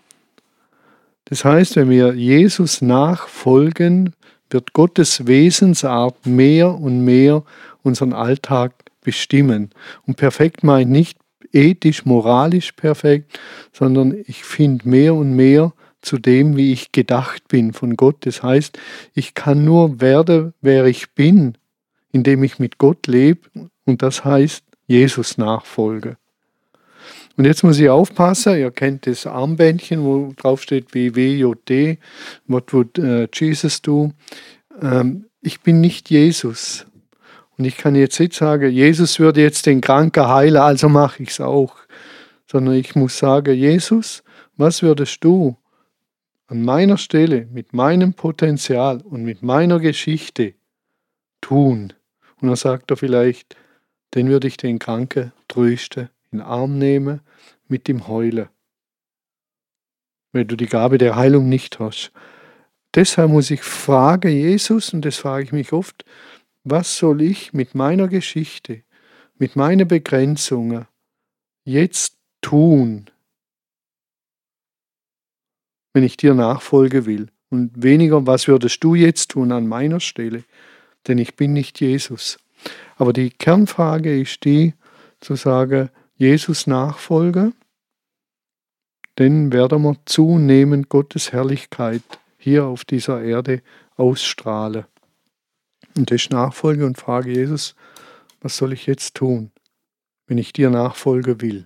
Speaker 3: Das heißt, wenn wir Jesus nachfolgen, wird Gottes Wesensart mehr und mehr unseren Alltag bestimmen. Und perfekt meint nicht ethisch, moralisch perfekt, sondern ich finde mehr und mehr zu dem, wie ich gedacht bin von Gott. Das heißt, ich kann nur werden, wer ich bin, indem ich mit Gott lebe. Und das heißt, Jesus nachfolge. Und jetzt muss ich aufpassen, ihr kennt das Armbändchen, wo drauf steht WWJD, What would Jesus do? Ich bin nicht Jesus. Und ich kann jetzt nicht sagen, Jesus würde jetzt den Kranken heilen, also mache ich es auch. Sondern ich muss sagen, Jesus, was würdest du an meiner Stelle, mit meinem Potenzial und mit meiner Geschichte tun? Und dann sagt er vielleicht, dann würde ich den Kranken trösten, in den Arm nehmen, mit ihm heulen. Wenn du die Gabe der Heilung nicht hast. Deshalb muss ich fragen, Jesus, und das frage ich mich oft, was soll ich mit meiner Geschichte, mit meinen Begrenzungen jetzt tun, wenn ich dir nachfolgen will? Und weniger, was würdest du jetzt tun an meiner Stelle? Denn ich bin nicht Jesus. Aber die Kernfrage ist die, zu sagen, Jesus nachfolgen, dann werden wir zunehmend Gottes Herrlichkeit hier auf dieser Erde ausstrahlen. Und das ist Nachfolge und frage Jesus, was soll ich jetzt tun, wenn ich dir nachfolgen will?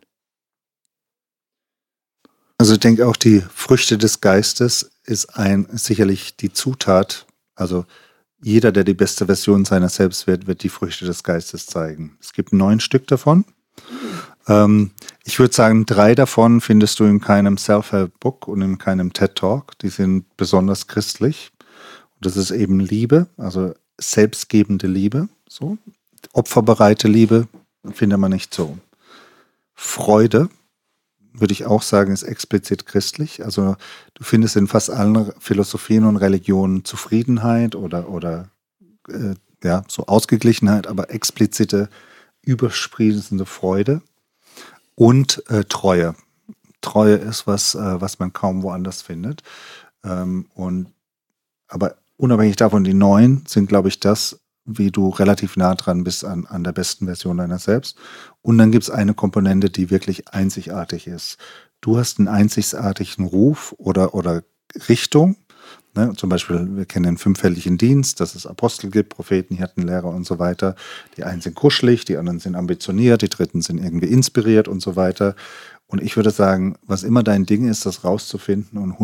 Speaker 1: Also ich denke auch, die Früchte des Geistes ist sicherlich die Zutat. Also jeder, der die beste Version seiner selbst wird die Früchte des Geistes zeigen. Es gibt 9 Stück davon. Ich würde sagen, 3 davon findest du in keinem Self-Help-Book und in keinem TED-Talk. Die sind besonders christlich. Und das ist eben Liebe, also selbstgebende Liebe. So. Opferbereite Liebe findet man nicht so. Freude, würde ich auch sagen, ist explizit christlich. Also du findest in fast allen Philosophien und Religionen Zufriedenheit oder so Ausgeglichenheit, aber explizite, übersprießende Freude und Treue. Treue ist was man kaum woanders findet. Aber unabhängig davon, die 9 sind, glaube ich, das, wie du relativ nah dran bist an der besten Version deiner selbst. Und dann gibt es eine Komponente, die wirklich einzigartig ist. Du hast einen einzigartigen Ruf oder Richtung. Ne? Zum Beispiel, wir kennen den 5-fältigen Dienst, dass es Apostel gibt, Propheten, Hirten, Lehrer und so weiter. Die einen sind kuschelig, die anderen sind ambitioniert, die dritten sind irgendwie inspiriert und so weiter. Und ich würde sagen, was immer dein Ding ist, das rauszufinden und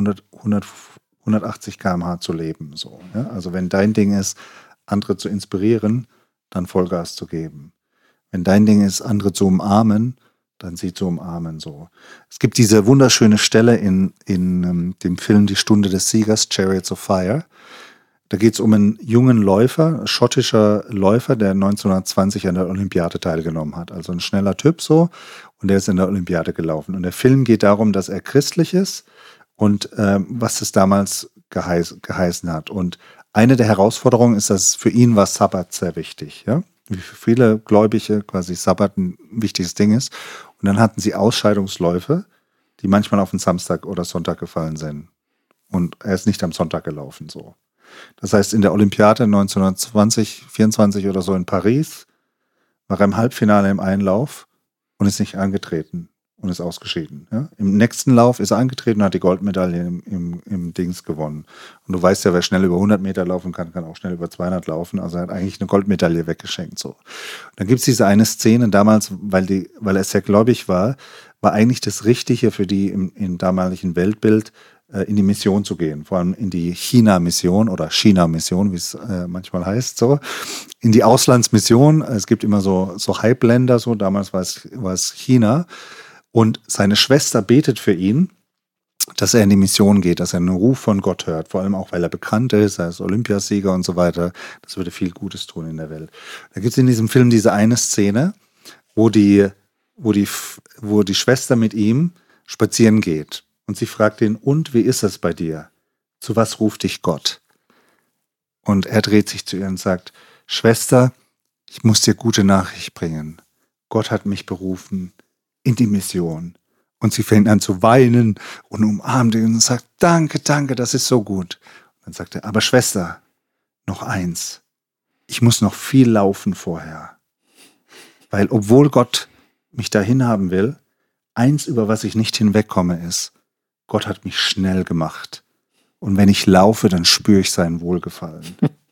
Speaker 1: 180 km/h zu leben. So, ja? Also wenn dein Ding ist, andere zu inspirieren, dann Vollgas zu geben. Wenn dein Ding ist, andere zu umarmen, dann sie zu umarmen. So. Es gibt diese wunderschöne Stelle in dem Film Die Stunde des Siegers, Chariots of Fire. Da geht es um einen jungen Läufer, schottischer Läufer, der 1920 an der Olympiade teilgenommen hat. Also ein schneller Typ so. Und der ist in der Olympiade gelaufen. Und der Film geht darum, dass er christlich ist und was es damals geheißen hat. Und eine der Herausforderungen ist, dass für ihn war Sabbat sehr wichtig. Ja? Wie für viele Gläubige quasi Sabbat ein wichtiges Ding ist. Und dann hatten sie Ausscheidungsläufe, die manchmal auf den Samstag oder Sonntag gefallen sind. Und er ist nicht am Sonntag gelaufen. So. Das heißt, in der Olympiade 1924 oder so in Paris war er im Halbfinale im Einlauf und ist nicht angetreten. Und ist ausgeschieden. Ja? Im nächsten Lauf ist er angetreten und hat die Goldmedaille im Dings gewonnen. Und du weißt ja, wer schnell über 100 Meter laufen kann, kann auch schnell über 200 laufen. Also er hat eigentlich eine Goldmedaille weggeschenkt. So. Und dann gibt es diese eine Szene, damals, weil er sehr gläubig war eigentlich das Richtige für die im damaligen Weltbild, in die Mission zu gehen. Vor allem in die China-Mission oder China-Mission, wie es manchmal heißt. So. In die Auslandsmission. Es gibt immer so Hype-Länder. So. Damals war es China. Und seine Schwester betet für ihn, dass er in die Mission geht, dass er einen Ruf von Gott hört. Vor allem auch, weil er bekannt ist, er ist Olympiasieger und so weiter. Das würde viel Gutes tun in der Welt. Da gibt es in diesem Film diese eine Szene, wo die Schwester mit ihm spazieren geht. Und sie fragt ihn, und wie ist es bei dir? Zu was ruft dich Gott? Und er dreht sich zu ihr und sagt, Schwester, ich muss dir gute Nachricht bringen. Gott hat mich berufen in die Mission. Und sie fängt an zu weinen und umarmt ihn und sagt, danke, danke, das ist so gut. Und dann sagt er, aber Schwester, noch eins, ich muss noch viel laufen vorher. Weil obwohl Gott mich dahin haben will, eins, über was ich nicht hinwegkomme, ist, Gott hat mich schnell gemacht. Und wenn ich laufe, dann spüre ich sein Wohlgefallen.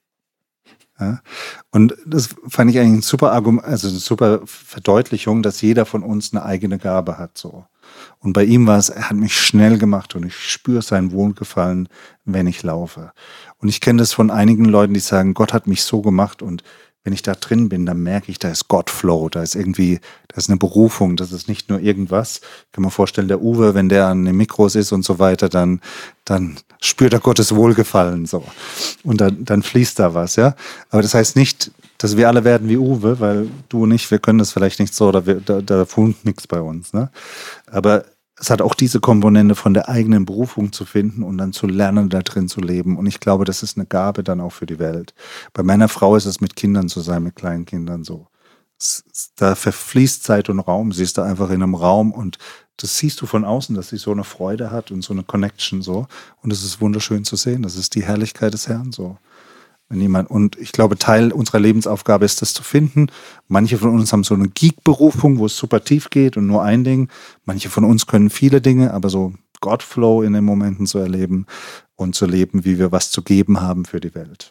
Speaker 1: Ja? Und das fand ich eigentlich ein super Argument, also eine super Verdeutlichung, dass jeder von uns eine eigene Gabe hat. So. Und bei ihm war es, er hat mich schnell gemacht und ich spüre sein Wohlgefallen, wenn ich laufe. Und ich kenne das von einigen Leuten, die sagen, Gott hat mich so gemacht und wenn ich da drin bin, dann merke ich, da ist Godflow, da ist eine Berufung, das ist nicht nur irgendwas. Ich kann mir vorstellen, der Uwe, wenn der an den Mikros ist und so weiter, dann spürt er Gottes Wohlgefallen so. Und dann fließt da was, ja. Aber das heißt nicht, dass wir alle werden wie Uwe, weil du und ich, wir können das vielleicht nicht so, oder da funkt nichts bei uns, ne? Aber es hat auch diese Komponente von der eigenen Berufung zu finden und dann zu lernen, da drin zu leben. Und ich glaube, das ist eine Gabe dann auch für die Welt. Bei meiner Frau ist es mit Kindern zu sein, mit kleinen Kindern so. Da verfließt Zeit und Raum. Sie ist da einfach in einem Raum und das siehst du von außen, dass sie so eine Freude hat und so eine Connection so. Und es ist wunderschön zu sehen. Das ist die Herrlichkeit des Herrn so. Und ich glaube, Teil unserer Lebensaufgabe ist, das zu finden. Manche von uns haben so eine Geek-Berufung, wo es super tief geht und nur ein Ding. Manche von uns können viele Dinge, aber so Godflow in den Momenten zu erleben und zu leben, wie wir was zu geben haben für die Welt.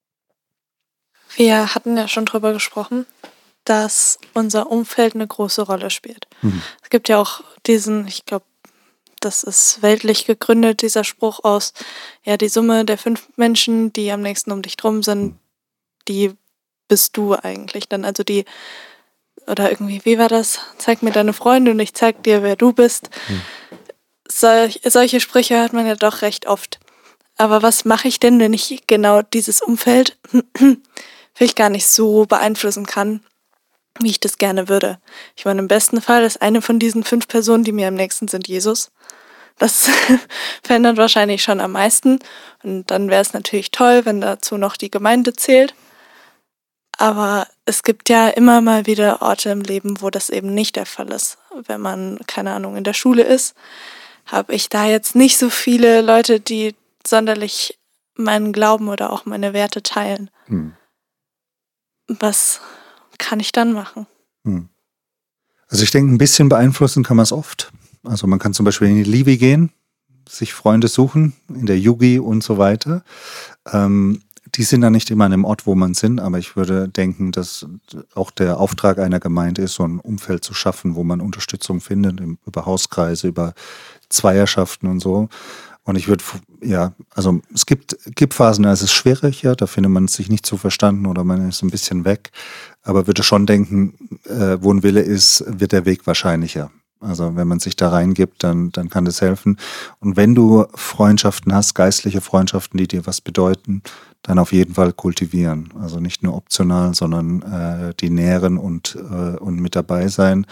Speaker 4: Wir hatten ja schon drüber gesprochen, dass unser Umfeld eine große Rolle spielt. Es gibt ja auch diesen, ich glaube, das ist weltlich gegründet, dieser Spruch aus, ja, die Summe der 5 Menschen, die am nächsten um dich drum sind, die bist du eigentlich dann. Also die, oder irgendwie, wie war das? Zeig mir deine Freunde und ich zeig dir, wer du bist. Solche Sprüche hört man ja doch recht oft. Aber was mache ich denn, wenn ich genau dieses Umfeld vielleicht gar nicht so beeinflussen kann, wie ich das gerne würde? Ich meine, im besten Fall ist eine von diesen 5 Personen, die mir am nächsten sind, Jesus. Das verändert wahrscheinlich schon am meisten. Und dann wäre es natürlich toll, wenn dazu noch die Gemeinde zählt. Aber es gibt ja immer mal wieder Orte im Leben, wo das eben nicht der Fall ist. Wenn man, keine Ahnung, in der Schule ist, habe ich da jetzt nicht so viele Leute, die sonderlich meinen Glauben oder auch meine Werte teilen. Was kann ich dann machen?
Speaker 1: Also ich denke, ein bisschen beeinflussen kann man es oft. Also man kann zum Beispiel in die Liebe gehen, sich Freunde suchen, in der Yugi und so weiter. Die sind dann nicht immer an dem Ort, wo man sind, aber ich würde denken, dass auch der Auftrag einer Gemeinde ist, so ein Umfeld zu schaffen, wo man Unterstützung findet, über Hauskreise, über Zweierschaften und so. Und ich würde, ja, also es gibt Phasen, da ist es schwierig, ja, da findet man sich nicht so verstanden oder man ist ein bisschen weg. Aber würde schon denken, wo ein Wille ist, wird der Weg wahrscheinlicher. Also wenn man sich da reingibt, dann kann das helfen. Und wenn du Freundschaften hast, geistliche Freundschaften, die dir was bedeuten, dann auf jeden Fall kultivieren. Also nicht nur optional, sondern die nähren und mit dabei sein.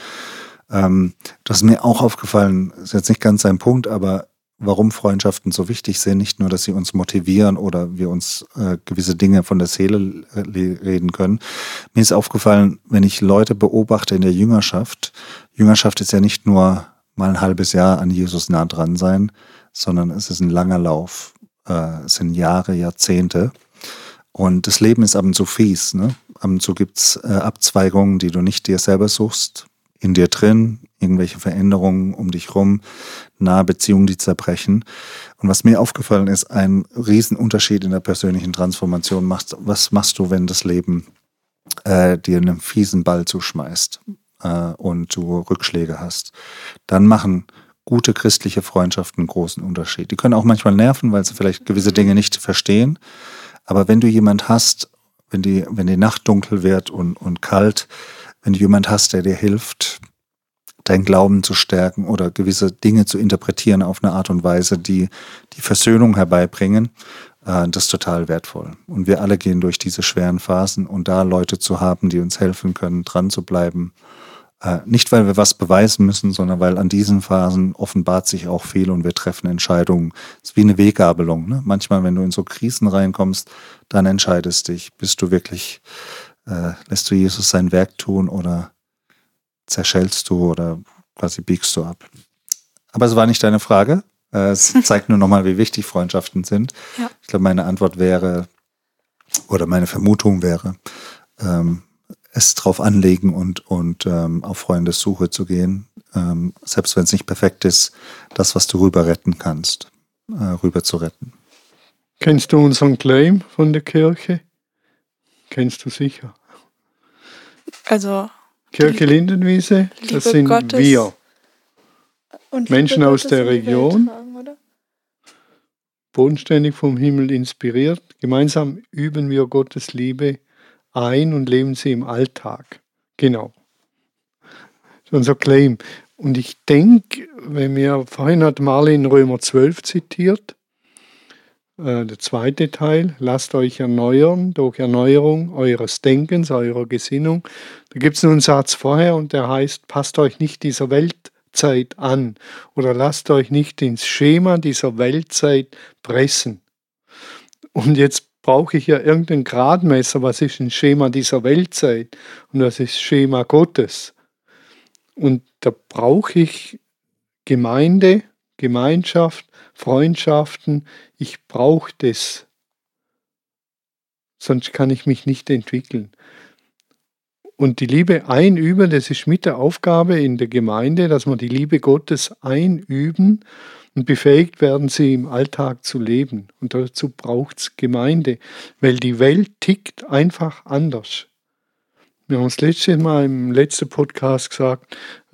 Speaker 1: Das ist mir auch aufgefallen, ist jetzt nicht ganz ein Punkt, aber warum Freundschaften so wichtig sind, nicht nur, dass sie uns motivieren oder wir uns gewisse Dinge von der Seele reden können. Mir ist aufgefallen, wenn ich Leute beobachte in der Jüngerschaft ist ja nicht nur mal ein halbes Jahr an Jesus nah dran sein, sondern es ist ein langer Lauf. Es sind Jahre, Jahrzehnte. Und das Leben ist ab und zu fies. Ne? Ab und zu gibt es Abzweigungen, die du nicht dir selber suchst, in dir drin, irgendwelche Veränderungen um dich rum, nahe Beziehungen, die zerbrechen. Und was mir aufgefallen ist, ein Riesenunterschied in der persönlichen Transformation macht. Was machst du, wenn das Leben dir einen fiesen Ball zuschmeißt und du Rückschläge hast? Dann machen gute christliche Freundschaften einen großen Unterschied. Die können auch manchmal nerven, weil sie vielleicht gewisse Dinge nicht verstehen. Aber wenn du jemand hast, wenn die Nacht dunkel wird und kalt, wenn du jemand hast, der dir hilft, deinen Glauben zu stärken oder gewisse Dinge zu interpretieren auf eine Art und Weise, die Versöhnung herbeibringen, das ist total wertvoll. Und wir alle gehen durch diese schweren Phasen und da Leute zu haben, die uns helfen können, dran zu bleiben. Nicht, weil wir was beweisen müssen, sondern weil an diesen Phasen offenbart sich auch viel und wir treffen Entscheidungen. Es ist wie eine Weggabelung. Ne? Manchmal, wenn du in so Krisen reinkommst, dann entscheidest dich, bist du wirklich, lässt du Jesus sein Werk tun oder zerschellst du oder quasi biegst du ab. Aber es war nicht deine Frage. Es zeigt nur nochmal, wie wichtig Freundschaften sind. Ja. Ich glaube, meine Antwort wäre, oder meine Vermutung wäre, es drauf anlegen und auf Freundessuche zu gehen, selbst wenn es nicht perfekt ist, das, was du rüber retten kannst, rüber zu retten.
Speaker 3: Kennst du unseren Claim von der Kirche? Kennst du sicher.
Speaker 4: Also
Speaker 3: Kirche Lindenwiese, das sind Gottes wir. Und Menschen aus der Region, tragen, bodenständig vom Himmel inspiriert. Gemeinsam üben wir Gottes Liebe ein und leben sie im Alltag. Genau. Das ist unser Claim. Und ich denke, vorhin hat Marlene Römer 12 zitiert, der zweite Teil, lasst euch erneuern durch Erneuerung eures Denkens, eurer Gesinnung. Da gibt es nur einen Satz vorher und der heißt, passt euch nicht dieser Weltzeit an oder lasst euch nicht ins Schema dieser Weltzeit pressen. Und jetzt brauche ich ja irgendein Gradmesser, was ist ein Schema dieser Weltzeit und was ist Schema Gottes. Und da brauche ich Gemeinde, Gemeinschaft, Freundschaften. Ich brauche das sonst kann ich mich nicht entwickeln. Und die Liebe einüben, das ist mit der Aufgabe in der Gemeinde, dass wir die Liebe Gottes einüben und befähigt werden, sie im Alltag zu leben. Und dazu braucht es Gemeinde, weil die Welt tickt einfach anders. Wir haben das letzte Mal im letzten Podcast gesagt,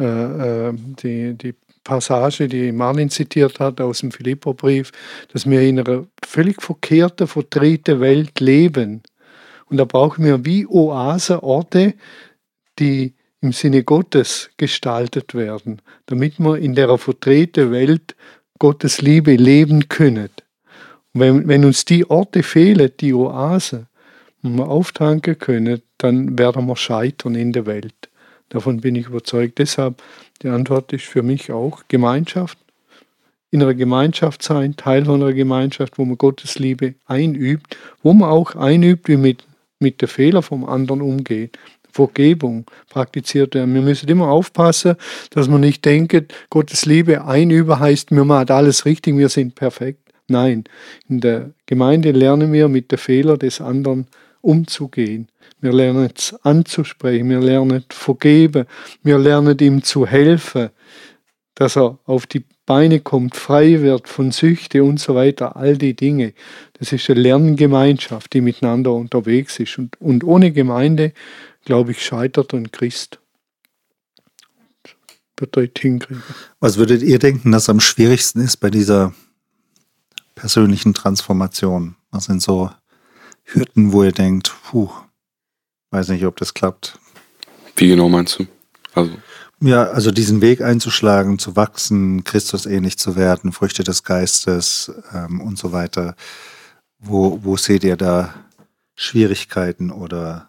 Speaker 3: die Passage, die Marlin zitiert hat aus dem Philipperbrief, dass wir in einer völlig verkehrten, verdrehten Welt leben. Und da brauchen wir wie Oasen, Orte, die im Sinne Gottes gestaltet werden, damit wir in der verdrehten Welt Gottes Liebe leben können. Und wenn uns die Orte fehlen, die Oasen, wo wir auftanken können, dann werden wir scheitern in der Welt. Davon bin ich überzeugt. Deshalb, die Antwort ist für mich auch Gemeinschaft. In einer Gemeinschaft sein, Teil von einer Gemeinschaft, wo man Gottes Liebe einübt, wo man auch einübt, wie mit den Fehlern vom anderen umgeht. Vergebung praktiziert werden. Wir müssen immer aufpassen, dass man nicht denkt, Gottes Liebe einüben heißt, wir machen alles richtig, wir sind perfekt. Nein, in der Gemeinde lernen wir, mit den Fehlern des anderen umzugehen. Wir lernen es anzusprechen, wir lernen vergeben, wir lernen ihm zu helfen, dass er auf die Beine kommt, frei wird von Süchte und so weiter, all die Dinge. Das ist eine Lerngemeinschaft, die miteinander unterwegs ist. Und ohne Gemeinde, glaube ich, scheitert ein Christ. Wird er nicht hinkriegen.
Speaker 1: Was würdet ihr denken, dass am schwierigsten ist bei dieser persönlichen Transformation? Was sind so Hürden, wo ihr denkt, weiß nicht, ob das klappt?
Speaker 2: Wie genau meinst du?
Speaker 1: Also diesen Weg einzuschlagen, zu wachsen, Christus ähnlich zu werden, Früchte des Geistes und so weiter. Wo seht ihr da Schwierigkeiten oder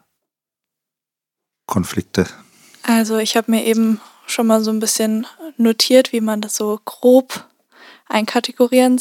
Speaker 1: Konflikte?
Speaker 4: Also ich habe mir eben schon mal so ein bisschen notiert, wie man das so grob einkategorisieren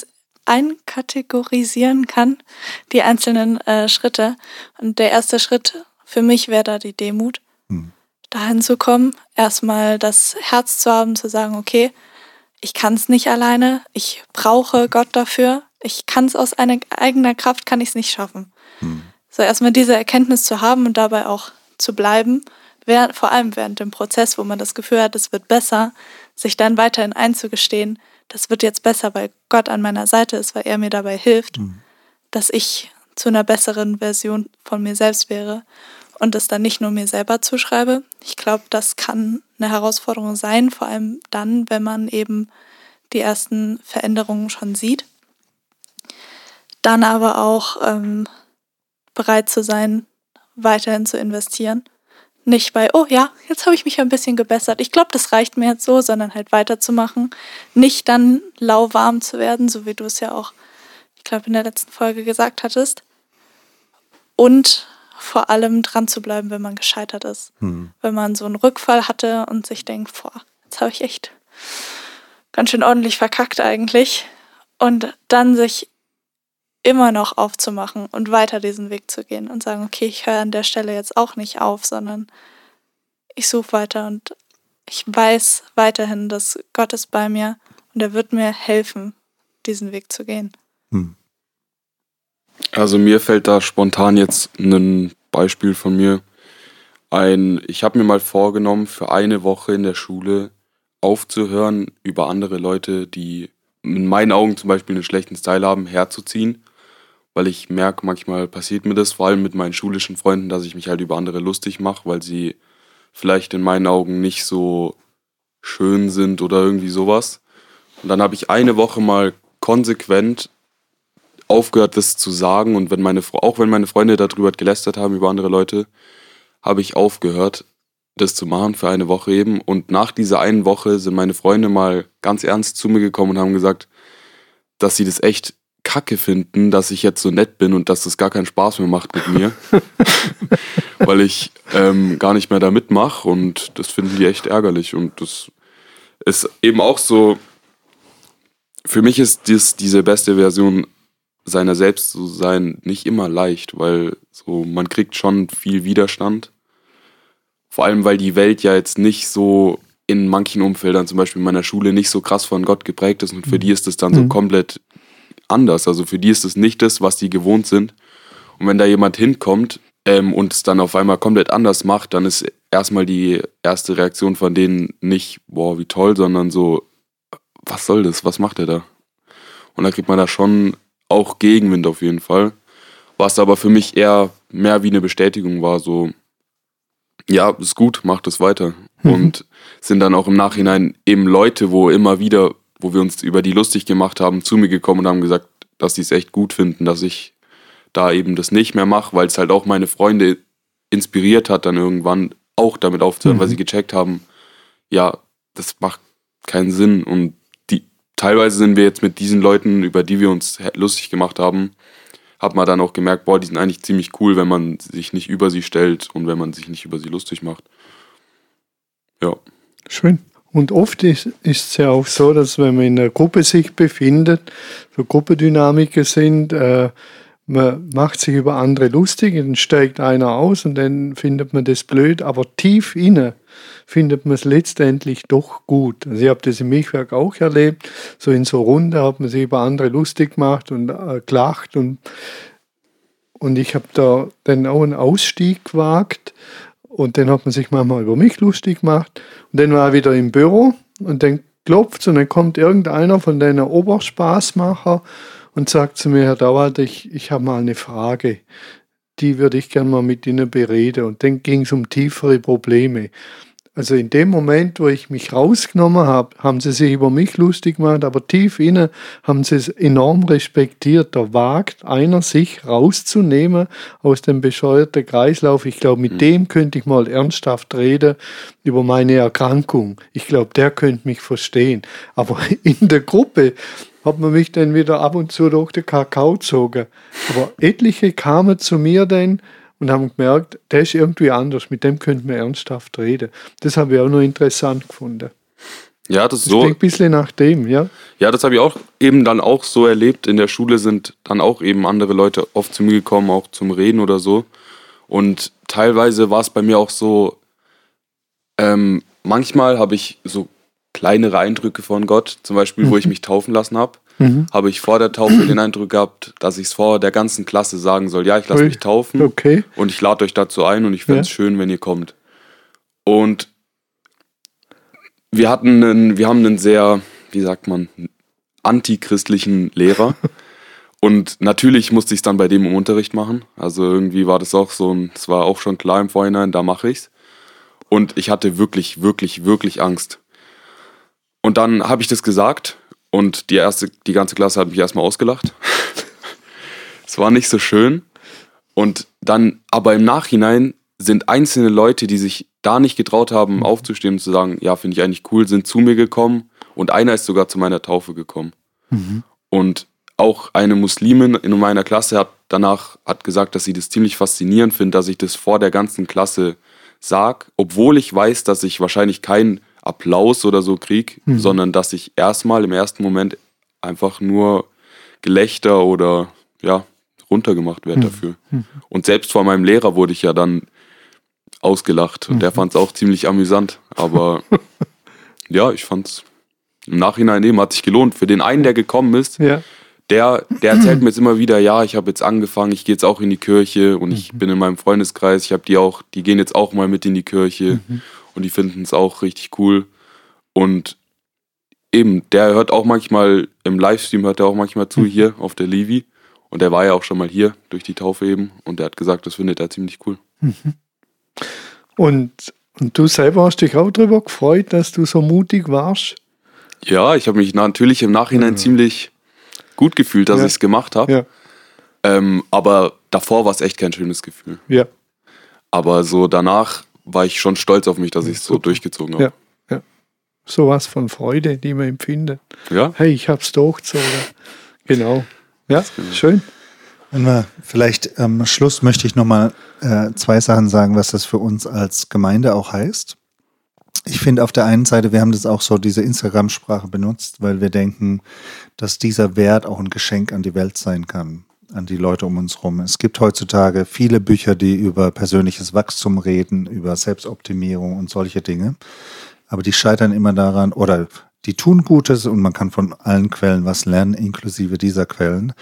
Speaker 4: kann, die einzelnen Schritte. Und der erste Schritt für mich wäre da die Demut. Dahin zu kommen, erstmal das Herz zu haben, zu sagen, okay, ich kann es nicht alleine, ich brauche Gott dafür, ich kann es aus eigener Kraft, kann ich es nicht schaffen. So erstmal diese Erkenntnis zu haben und dabei auch zu bleiben, vor allem während dem Prozess, wo man das Gefühl hat, es wird besser, sich dann weiterhin einzugestehen, das wird jetzt besser, weil Gott an meiner Seite ist, weil er mir dabei hilft, dass ich zu einer besseren Version von mir selbst wäre. Und das dann nicht nur mir selber zuschreibe. Ich glaube, das kann eine Herausforderung sein, vor allem dann, wenn man eben die ersten Veränderungen schon sieht. Dann aber auch bereit zu sein, weiterhin zu investieren. Nicht bei, oh ja, jetzt habe ich mich ein bisschen gebessert. Ich glaube, das reicht mir jetzt so, sondern halt weiterzumachen. Nicht dann lauwarm zu werden, so wie du es ja auch, ich glaube, in der letzten Folge gesagt hattest. Und vor allem dran zu bleiben, wenn man gescheitert ist. Wenn man so einen Rückfall hatte und sich denkt, jetzt habe ich echt ganz schön ordentlich verkackt eigentlich. Und dann sich immer noch aufzumachen und weiter diesen Weg zu gehen und sagen, okay, ich höre an der Stelle jetzt auch nicht auf, sondern ich suche weiter und ich weiß weiterhin, dass Gott ist bei mir und er wird mir helfen, diesen Weg zu gehen.
Speaker 2: Also mir fällt da spontan jetzt ein Beispiel von mir ein. Ich habe mir mal vorgenommen, für eine Woche in der Schule aufzuhören, über andere Leute, die in meinen Augen zum Beispiel einen schlechten Style haben, herzuziehen. Weil ich merke, manchmal passiert mir das, vor allem mit meinen schulischen Freunden, dass ich mich halt über andere lustig mache, weil sie vielleicht in meinen Augen nicht so schön sind oder irgendwie sowas. Und dann habe ich eine Woche mal konsequent aufgehört, das zu sagen. Und auch wenn meine Freunde darüber gelästert haben, über andere Leute, habe ich aufgehört, das zu machen für eine Woche eben. Und nach dieser einen Woche sind meine Freunde mal ganz ernst zu mir gekommen und haben gesagt, dass sie das echt kacke finden, dass ich jetzt so nett bin und dass das gar keinen Spaß mehr macht mit mir. Weil ich gar nicht mehr da mitmache und das finden die echt ärgerlich. Und das ist eben auch so, für mich ist diese beste Version seiner selbst zu sein nicht immer leicht, weil so man kriegt schon viel Widerstand. Vor allem, weil die Welt ja jetzt nicht so in manchen Umfeldern, zum Beispiel in meiner Schule, nicht so krass von Gott geprägt ist und für die ist es dann so komplett anders. Also für die ist es nicht das, was die gewohnt sind. Und wenn da jemand hinkommt und es dann auf einmal komplett anders macht, dann ist erstmal die erste Reaktion von denen nicht, boah, wie toll, sondern so, was soll das, was macht er da? Und da kriegt man da schon auch Gegenwind auf jeden Fall. Was aber für mich eher mehr wie eine Bestätigung war, so, ja, ist gut, macht es weiter. Und sind dann auch im Nachhinein eben Leute, wo wir uns über die lustig gemacht haben, zu mir gekommen und haben gesagt, dass die es echt gut finden, dass ich da eben das nicht mehr mache, weil es halt auch meine Freunde inspiriert hat, dann irgendwann auch damit aufzuhören, weil sie gecheckt haben, ja, das macht keinen Sinn. Und teilweise sind wir jetzt mit diesen Leuten, über die wir uns lustig gemacht haben, hat man dann auch gemerkt, boah, die sind eigentlich ziemlich cool, wenn man sich nicht über sie stellt und wenn man sich nicht über sie lustig macht. Ja.
Speaker 3: Schön. Und oft ist es ja auch so, dass wenn man in einer Gruppe sich befindet, so Gruppendynamiken sind, man macht sich über andere lustig, dann steigt einer aus und dann findet man das blöd, aber tief inne findet man es letztendlich doch gut. Also ich habe das im Milchwerk auch erlebt, so in so Runde hat man sich über andere lustig gemacht und gelacht und ich habe da dann auch einen Ausstieg gewagt und dann hat man sich manchmal über mich lustig gemacht und dann war ich wieder im Büro und dann klopft und dann kommt irgendeiner von den Oberspaßmacher und sagt zu mir, Herr Dauert, ich habe mal eine Frage, die würde ich gerne mal mit Ihnen bereden. Und dann ging es um tiefere Probleme. Also in dem Moment, wo ich mich rausgenommen habe, haben sie sich über mich lustig gemacht, aber tief innen haben sie es enorm respektiert. Da wagt einer, sich rauszunehmen aus dem bescheuerten Kreislauf. Ich glaube, mit dem könnte ich mal ernsthaft reden über meine Erkrankung. Ich glaube, der könnte mich verstehen. Aber in der Gruppe hat man mich dann wieder ab und zu durch den Kakao gezogen. Aber etliche kamen zu mir dann und haben gemerkt, der ist irgendwie anders, mit dem könnten wir ernsthaft reden. Das habe ich auch noch interessant gefunden.
Speaker 2: Ja, das ist so.
Speaker 3: Ich denke ein bisschen nach dem, ja.
Speaker 2: Ja, das habe ich auch eben dann auch so erlebt. In der Schule sind dann auch eben andere Leute oft zu mir gekommen, auch zum Reden oder so. Und teilweise war es bei mir auch so, manchmal habe ich so kleinere Eindrücke von Gott, zum Beispiel, wo ich mich taufen lassen habe. Habe ich vor der Taufe den Eindruck gehabt, dass ich es vor der ganzen Klasse sagen soll, ja, ich lasse mich taufen und ich lade euch dazu ein und ich fände es schön, wenn ihr kommt. Und wir haben einen sehr, wie sagt man, antichristlichen Lehrer und natürlich musste ich es dann bei dem im Unterricht machen, also irgendwie war das auch so, es war auch schon klar im Vorhinein, da mache ich es und ich hatte wirklich, wirklich, wirklich Angst. Und dann habe ich das gesagt und die ganze Klasse hat mich erstmal ausgelacht. Es war nicht so schön. Und dann, aber im Nachhinein sind einzelne Leute, die sich da nicht getraut haben, aufzustehen und zu sagen, ja, finde ich eigentlich cool, sind zu mir gekommen. Und einer ist sogar zu meiner Taufe gekommen. Und auch eine Muslimin in meiner Klasse hat gesagt, dass sie das ziemlich faszinierend findet, dass ich das vor der ganzen Klasse sage, obwohl ich weiß, dass ich wahrscheinlich keinen Applaus oder so krieg, sondern dass ich erstmal im ersten Moment einfach nur Gelächter oder ja, runtergemacht werde dafür. Und selbst vor meinem Lehrer wurde ich ja dann ausgelacht und der fand es auch ziemlich amüsant. Aber ja, ich fand es im Nachhinein eben, hat sich gelohnt. Für den einen, der gekommen ist, der erzählt mir jetzt immer wieder, ja, ich habe jetzt angefangen, ich gehe jetzt auch in die Kirche und ich bin in meinem Freundeskreis, ich habe die gehen jetzt auch mal mit in die Kirche. Und die finden es auch richtig cool. Und eben, der hört auch manchmal, im Livestream hört er auch manchmal zu hier auf der Livi. Und der war ja auch schon mal hier durch die Taufe eben. Und der hat gesagt, das findet er ziemlich cool.
Speaker 3: Und du selber hast dich auch darüber gefreut, dass du so mutig warst?
Speaker 2: Ja, ich habe mich natürlich im Nachhinein ziemlich gut gefühlt, dass ich es gemacht habe. Aber davor war es echt kein schönes Gefühl. Aber so danach war ich schon stolz auf mich, dass ich es so durchgezogen habe.
Speaker 3: Ja. Sowas von Freude, die man empfindet.
Speaker 2: Ja.
Speaker 3: Hey, ich hab's durchgezogen. Genau. Ja, schön.
Speaker 1: Vielleicht am Schluss möchte ich nochmal 2 Sachen sagen, was das für uns als Gemeinde auch heißt. Ich finde auf der einen Seite, wir haben das auch so, diese Instagram-Sprache benutzt, weil wir denken, dass dieser Wert auch ein Geschenk an die Welt sein kann, an die Leute um uns herum. Es gibt heutzutage viele Bücher, die über persönliches Wachstum reden, über Selbstoptimierung und solche Dinge. Aber die scheitern immer daran, oder die tun Gutes und man kann von allen Quellen was lernen, inklusive dieser Quellen.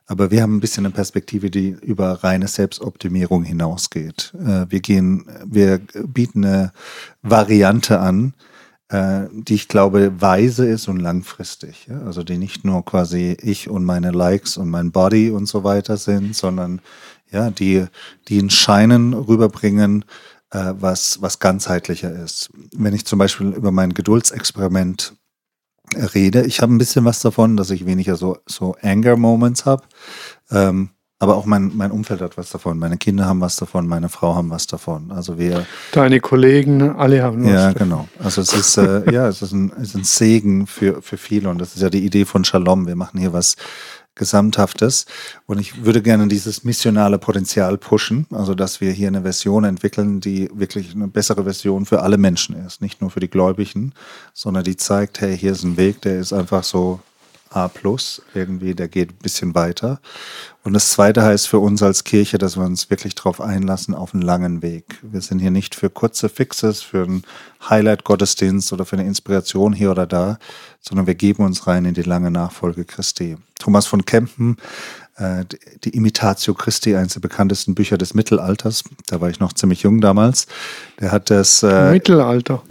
Speaker 1: Aber wir haben ein bisschen eine Perspektive, die über reine Selbstoptimierung hinausgeht. Wir bieten eine Variante an, die ich glaube weise ist und langfristig. Ja? Also die nicht nur quasi ich und meine Likes und mein Body und so weiter sind, sondern ja, die einen Scheinen rüberbringen, was ganzheitlicher ist. Wenn ich zum Beispiel über mein Geduldsexperiment rede, ich habe ein bisschen was davon, dass ich weniger so Anger-Moments habe, aber auch mein Umfeld hat was davon. Meine Kinder haben was davon, meine Frau haben was davon. Also
Speaker 3: deine Kollegen, alle haben was davon.
Speaker 1: Ja, genau. Also es ist es ist ein Segen für viele und das ist ja die Idee von Shalom. Wir machen hier was Gesamthaftes und ich würde gerne dieses missionale Potenzial pushen, also dass wir hier eine Version entwickeln, die wirklich eine bessere Version für alle Menschen ist, nicht nur für die Gläubigen, sondern die zeigt, hey, hier ist ein Weg, der ist einfach so A+, irgendwie, der geht ein bisschen weiter. Und das Zweite heißt für uns als Kirche, dass wir uns wirklich darauf einlassen, auf einen langen Weg. Wir sind hier nicht für kurze Fixes, für einen Highlight-Gottesdienst oder für eine Inspiration hier oder da, sondern wir geben uns rein in die lange Nachfolge Christi. Thomas von Kempen, die Imitatio Christi, eines der bekanntesten Bücher des Mittelalters, da war ich noch ziemlich jung damals, der hat das...
Speaker 3: Mittelalter.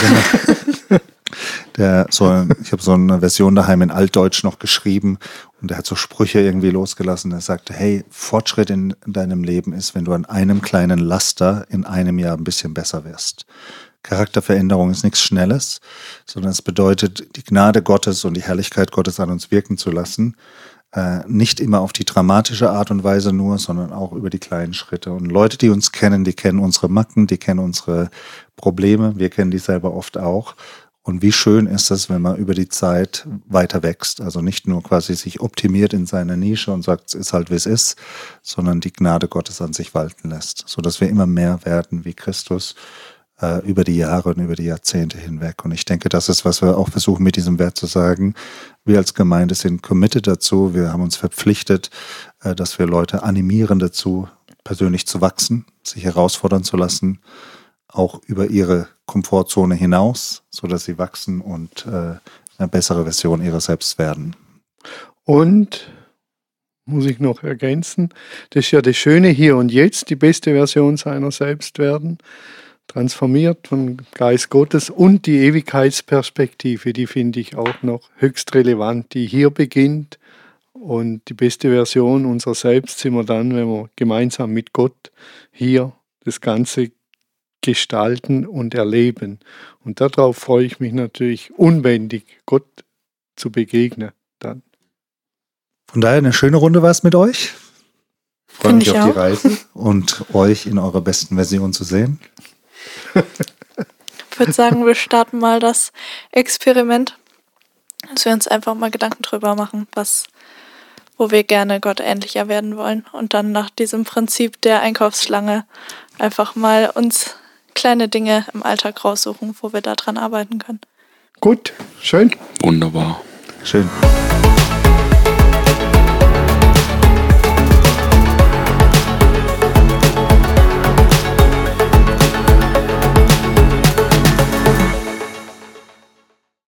Speaker 1: Ich habe so eine Version daheim in Altdeutsch noch geschrieben und der hat so Sprüche irgendwie losgelassen. Er sagte, hey, Fortschritt in deinem Leben ist, wenn du an einem kleinen Laster in einem Jahr ein bisschen besser wirst. Charakterveränderung ist nichts Schnelles, sondern es bedeutet, die Gnade Gottes und die Herrlichkeit Gottes an uns wirken zu lassen. Nicht immer auf die dramatische Art und Weise nur, sondern auch über die kleinen Schritte. Und Leute, die uns kennen, die kennen unsere Macken, die kennen unsere Probleme. Wir kennen die selber oft auch. Und wie schön ist es, wenn man über die Zeit weiter wächst. Also nicht nur quasi sich optimiert in seiner Nische und sagt, es ist halt, wie es ist, sondern die Gnade Gottes an sich walten lässt, sodass wir immer mehr werden wie Christus über die Jahre und über die Jahrzehnte hinweg. Und ich denke, das ist, was wir auch versuchen mit diesem Wert zu sagen. Wir als Gemeinde sind committed dazu. Wir haben uns verpflichtet, dass wir Leute animieren dazu, persönlich zu wachsen, sich herausfordern zu lassen, auch über ihre Komfortzone hinaus, sodass sie wachsen und eine bessere Version ihrer selbst werden.
Speaker 3: Und, muss ich noch ergänzen, das ist ja das Schöne hier und jetzt, die beste Version seiner selbst werden, transformiert vom Geist Gottes und die Ewigkeitsperspektive, die finde ich auch noch höchst relevant, die hier beginnt und die beste Version unserer selbst sind wir dann, wenn wir gemeinsam mit Gott hier das Ganze gestalten und erleben. Und darauf freue ich mich natürlich unbändig, Gott zu begegnen dann.
Speaker 1: Von daher eine schöne Runde war es mit euch. Freue mich auf die Reise und euch in eurer besten Version zu sehen.
Speaker 4: Ich würde sagen, wir starten mal das Experiment, dass wir uns einfach mal Gedanken drüber machen, wo wir gerne Gott ähnlicher werden wollen. Und dann nach diesem Prinzip der Einkaufsschlange einfach mal uns kleine Dinge im Alltag raussuchen, wo wir da dran arbeiten können.
Speaker 3: Gut, schön.
Speaker 2: Wunderbar.
Speaker 1: Schön.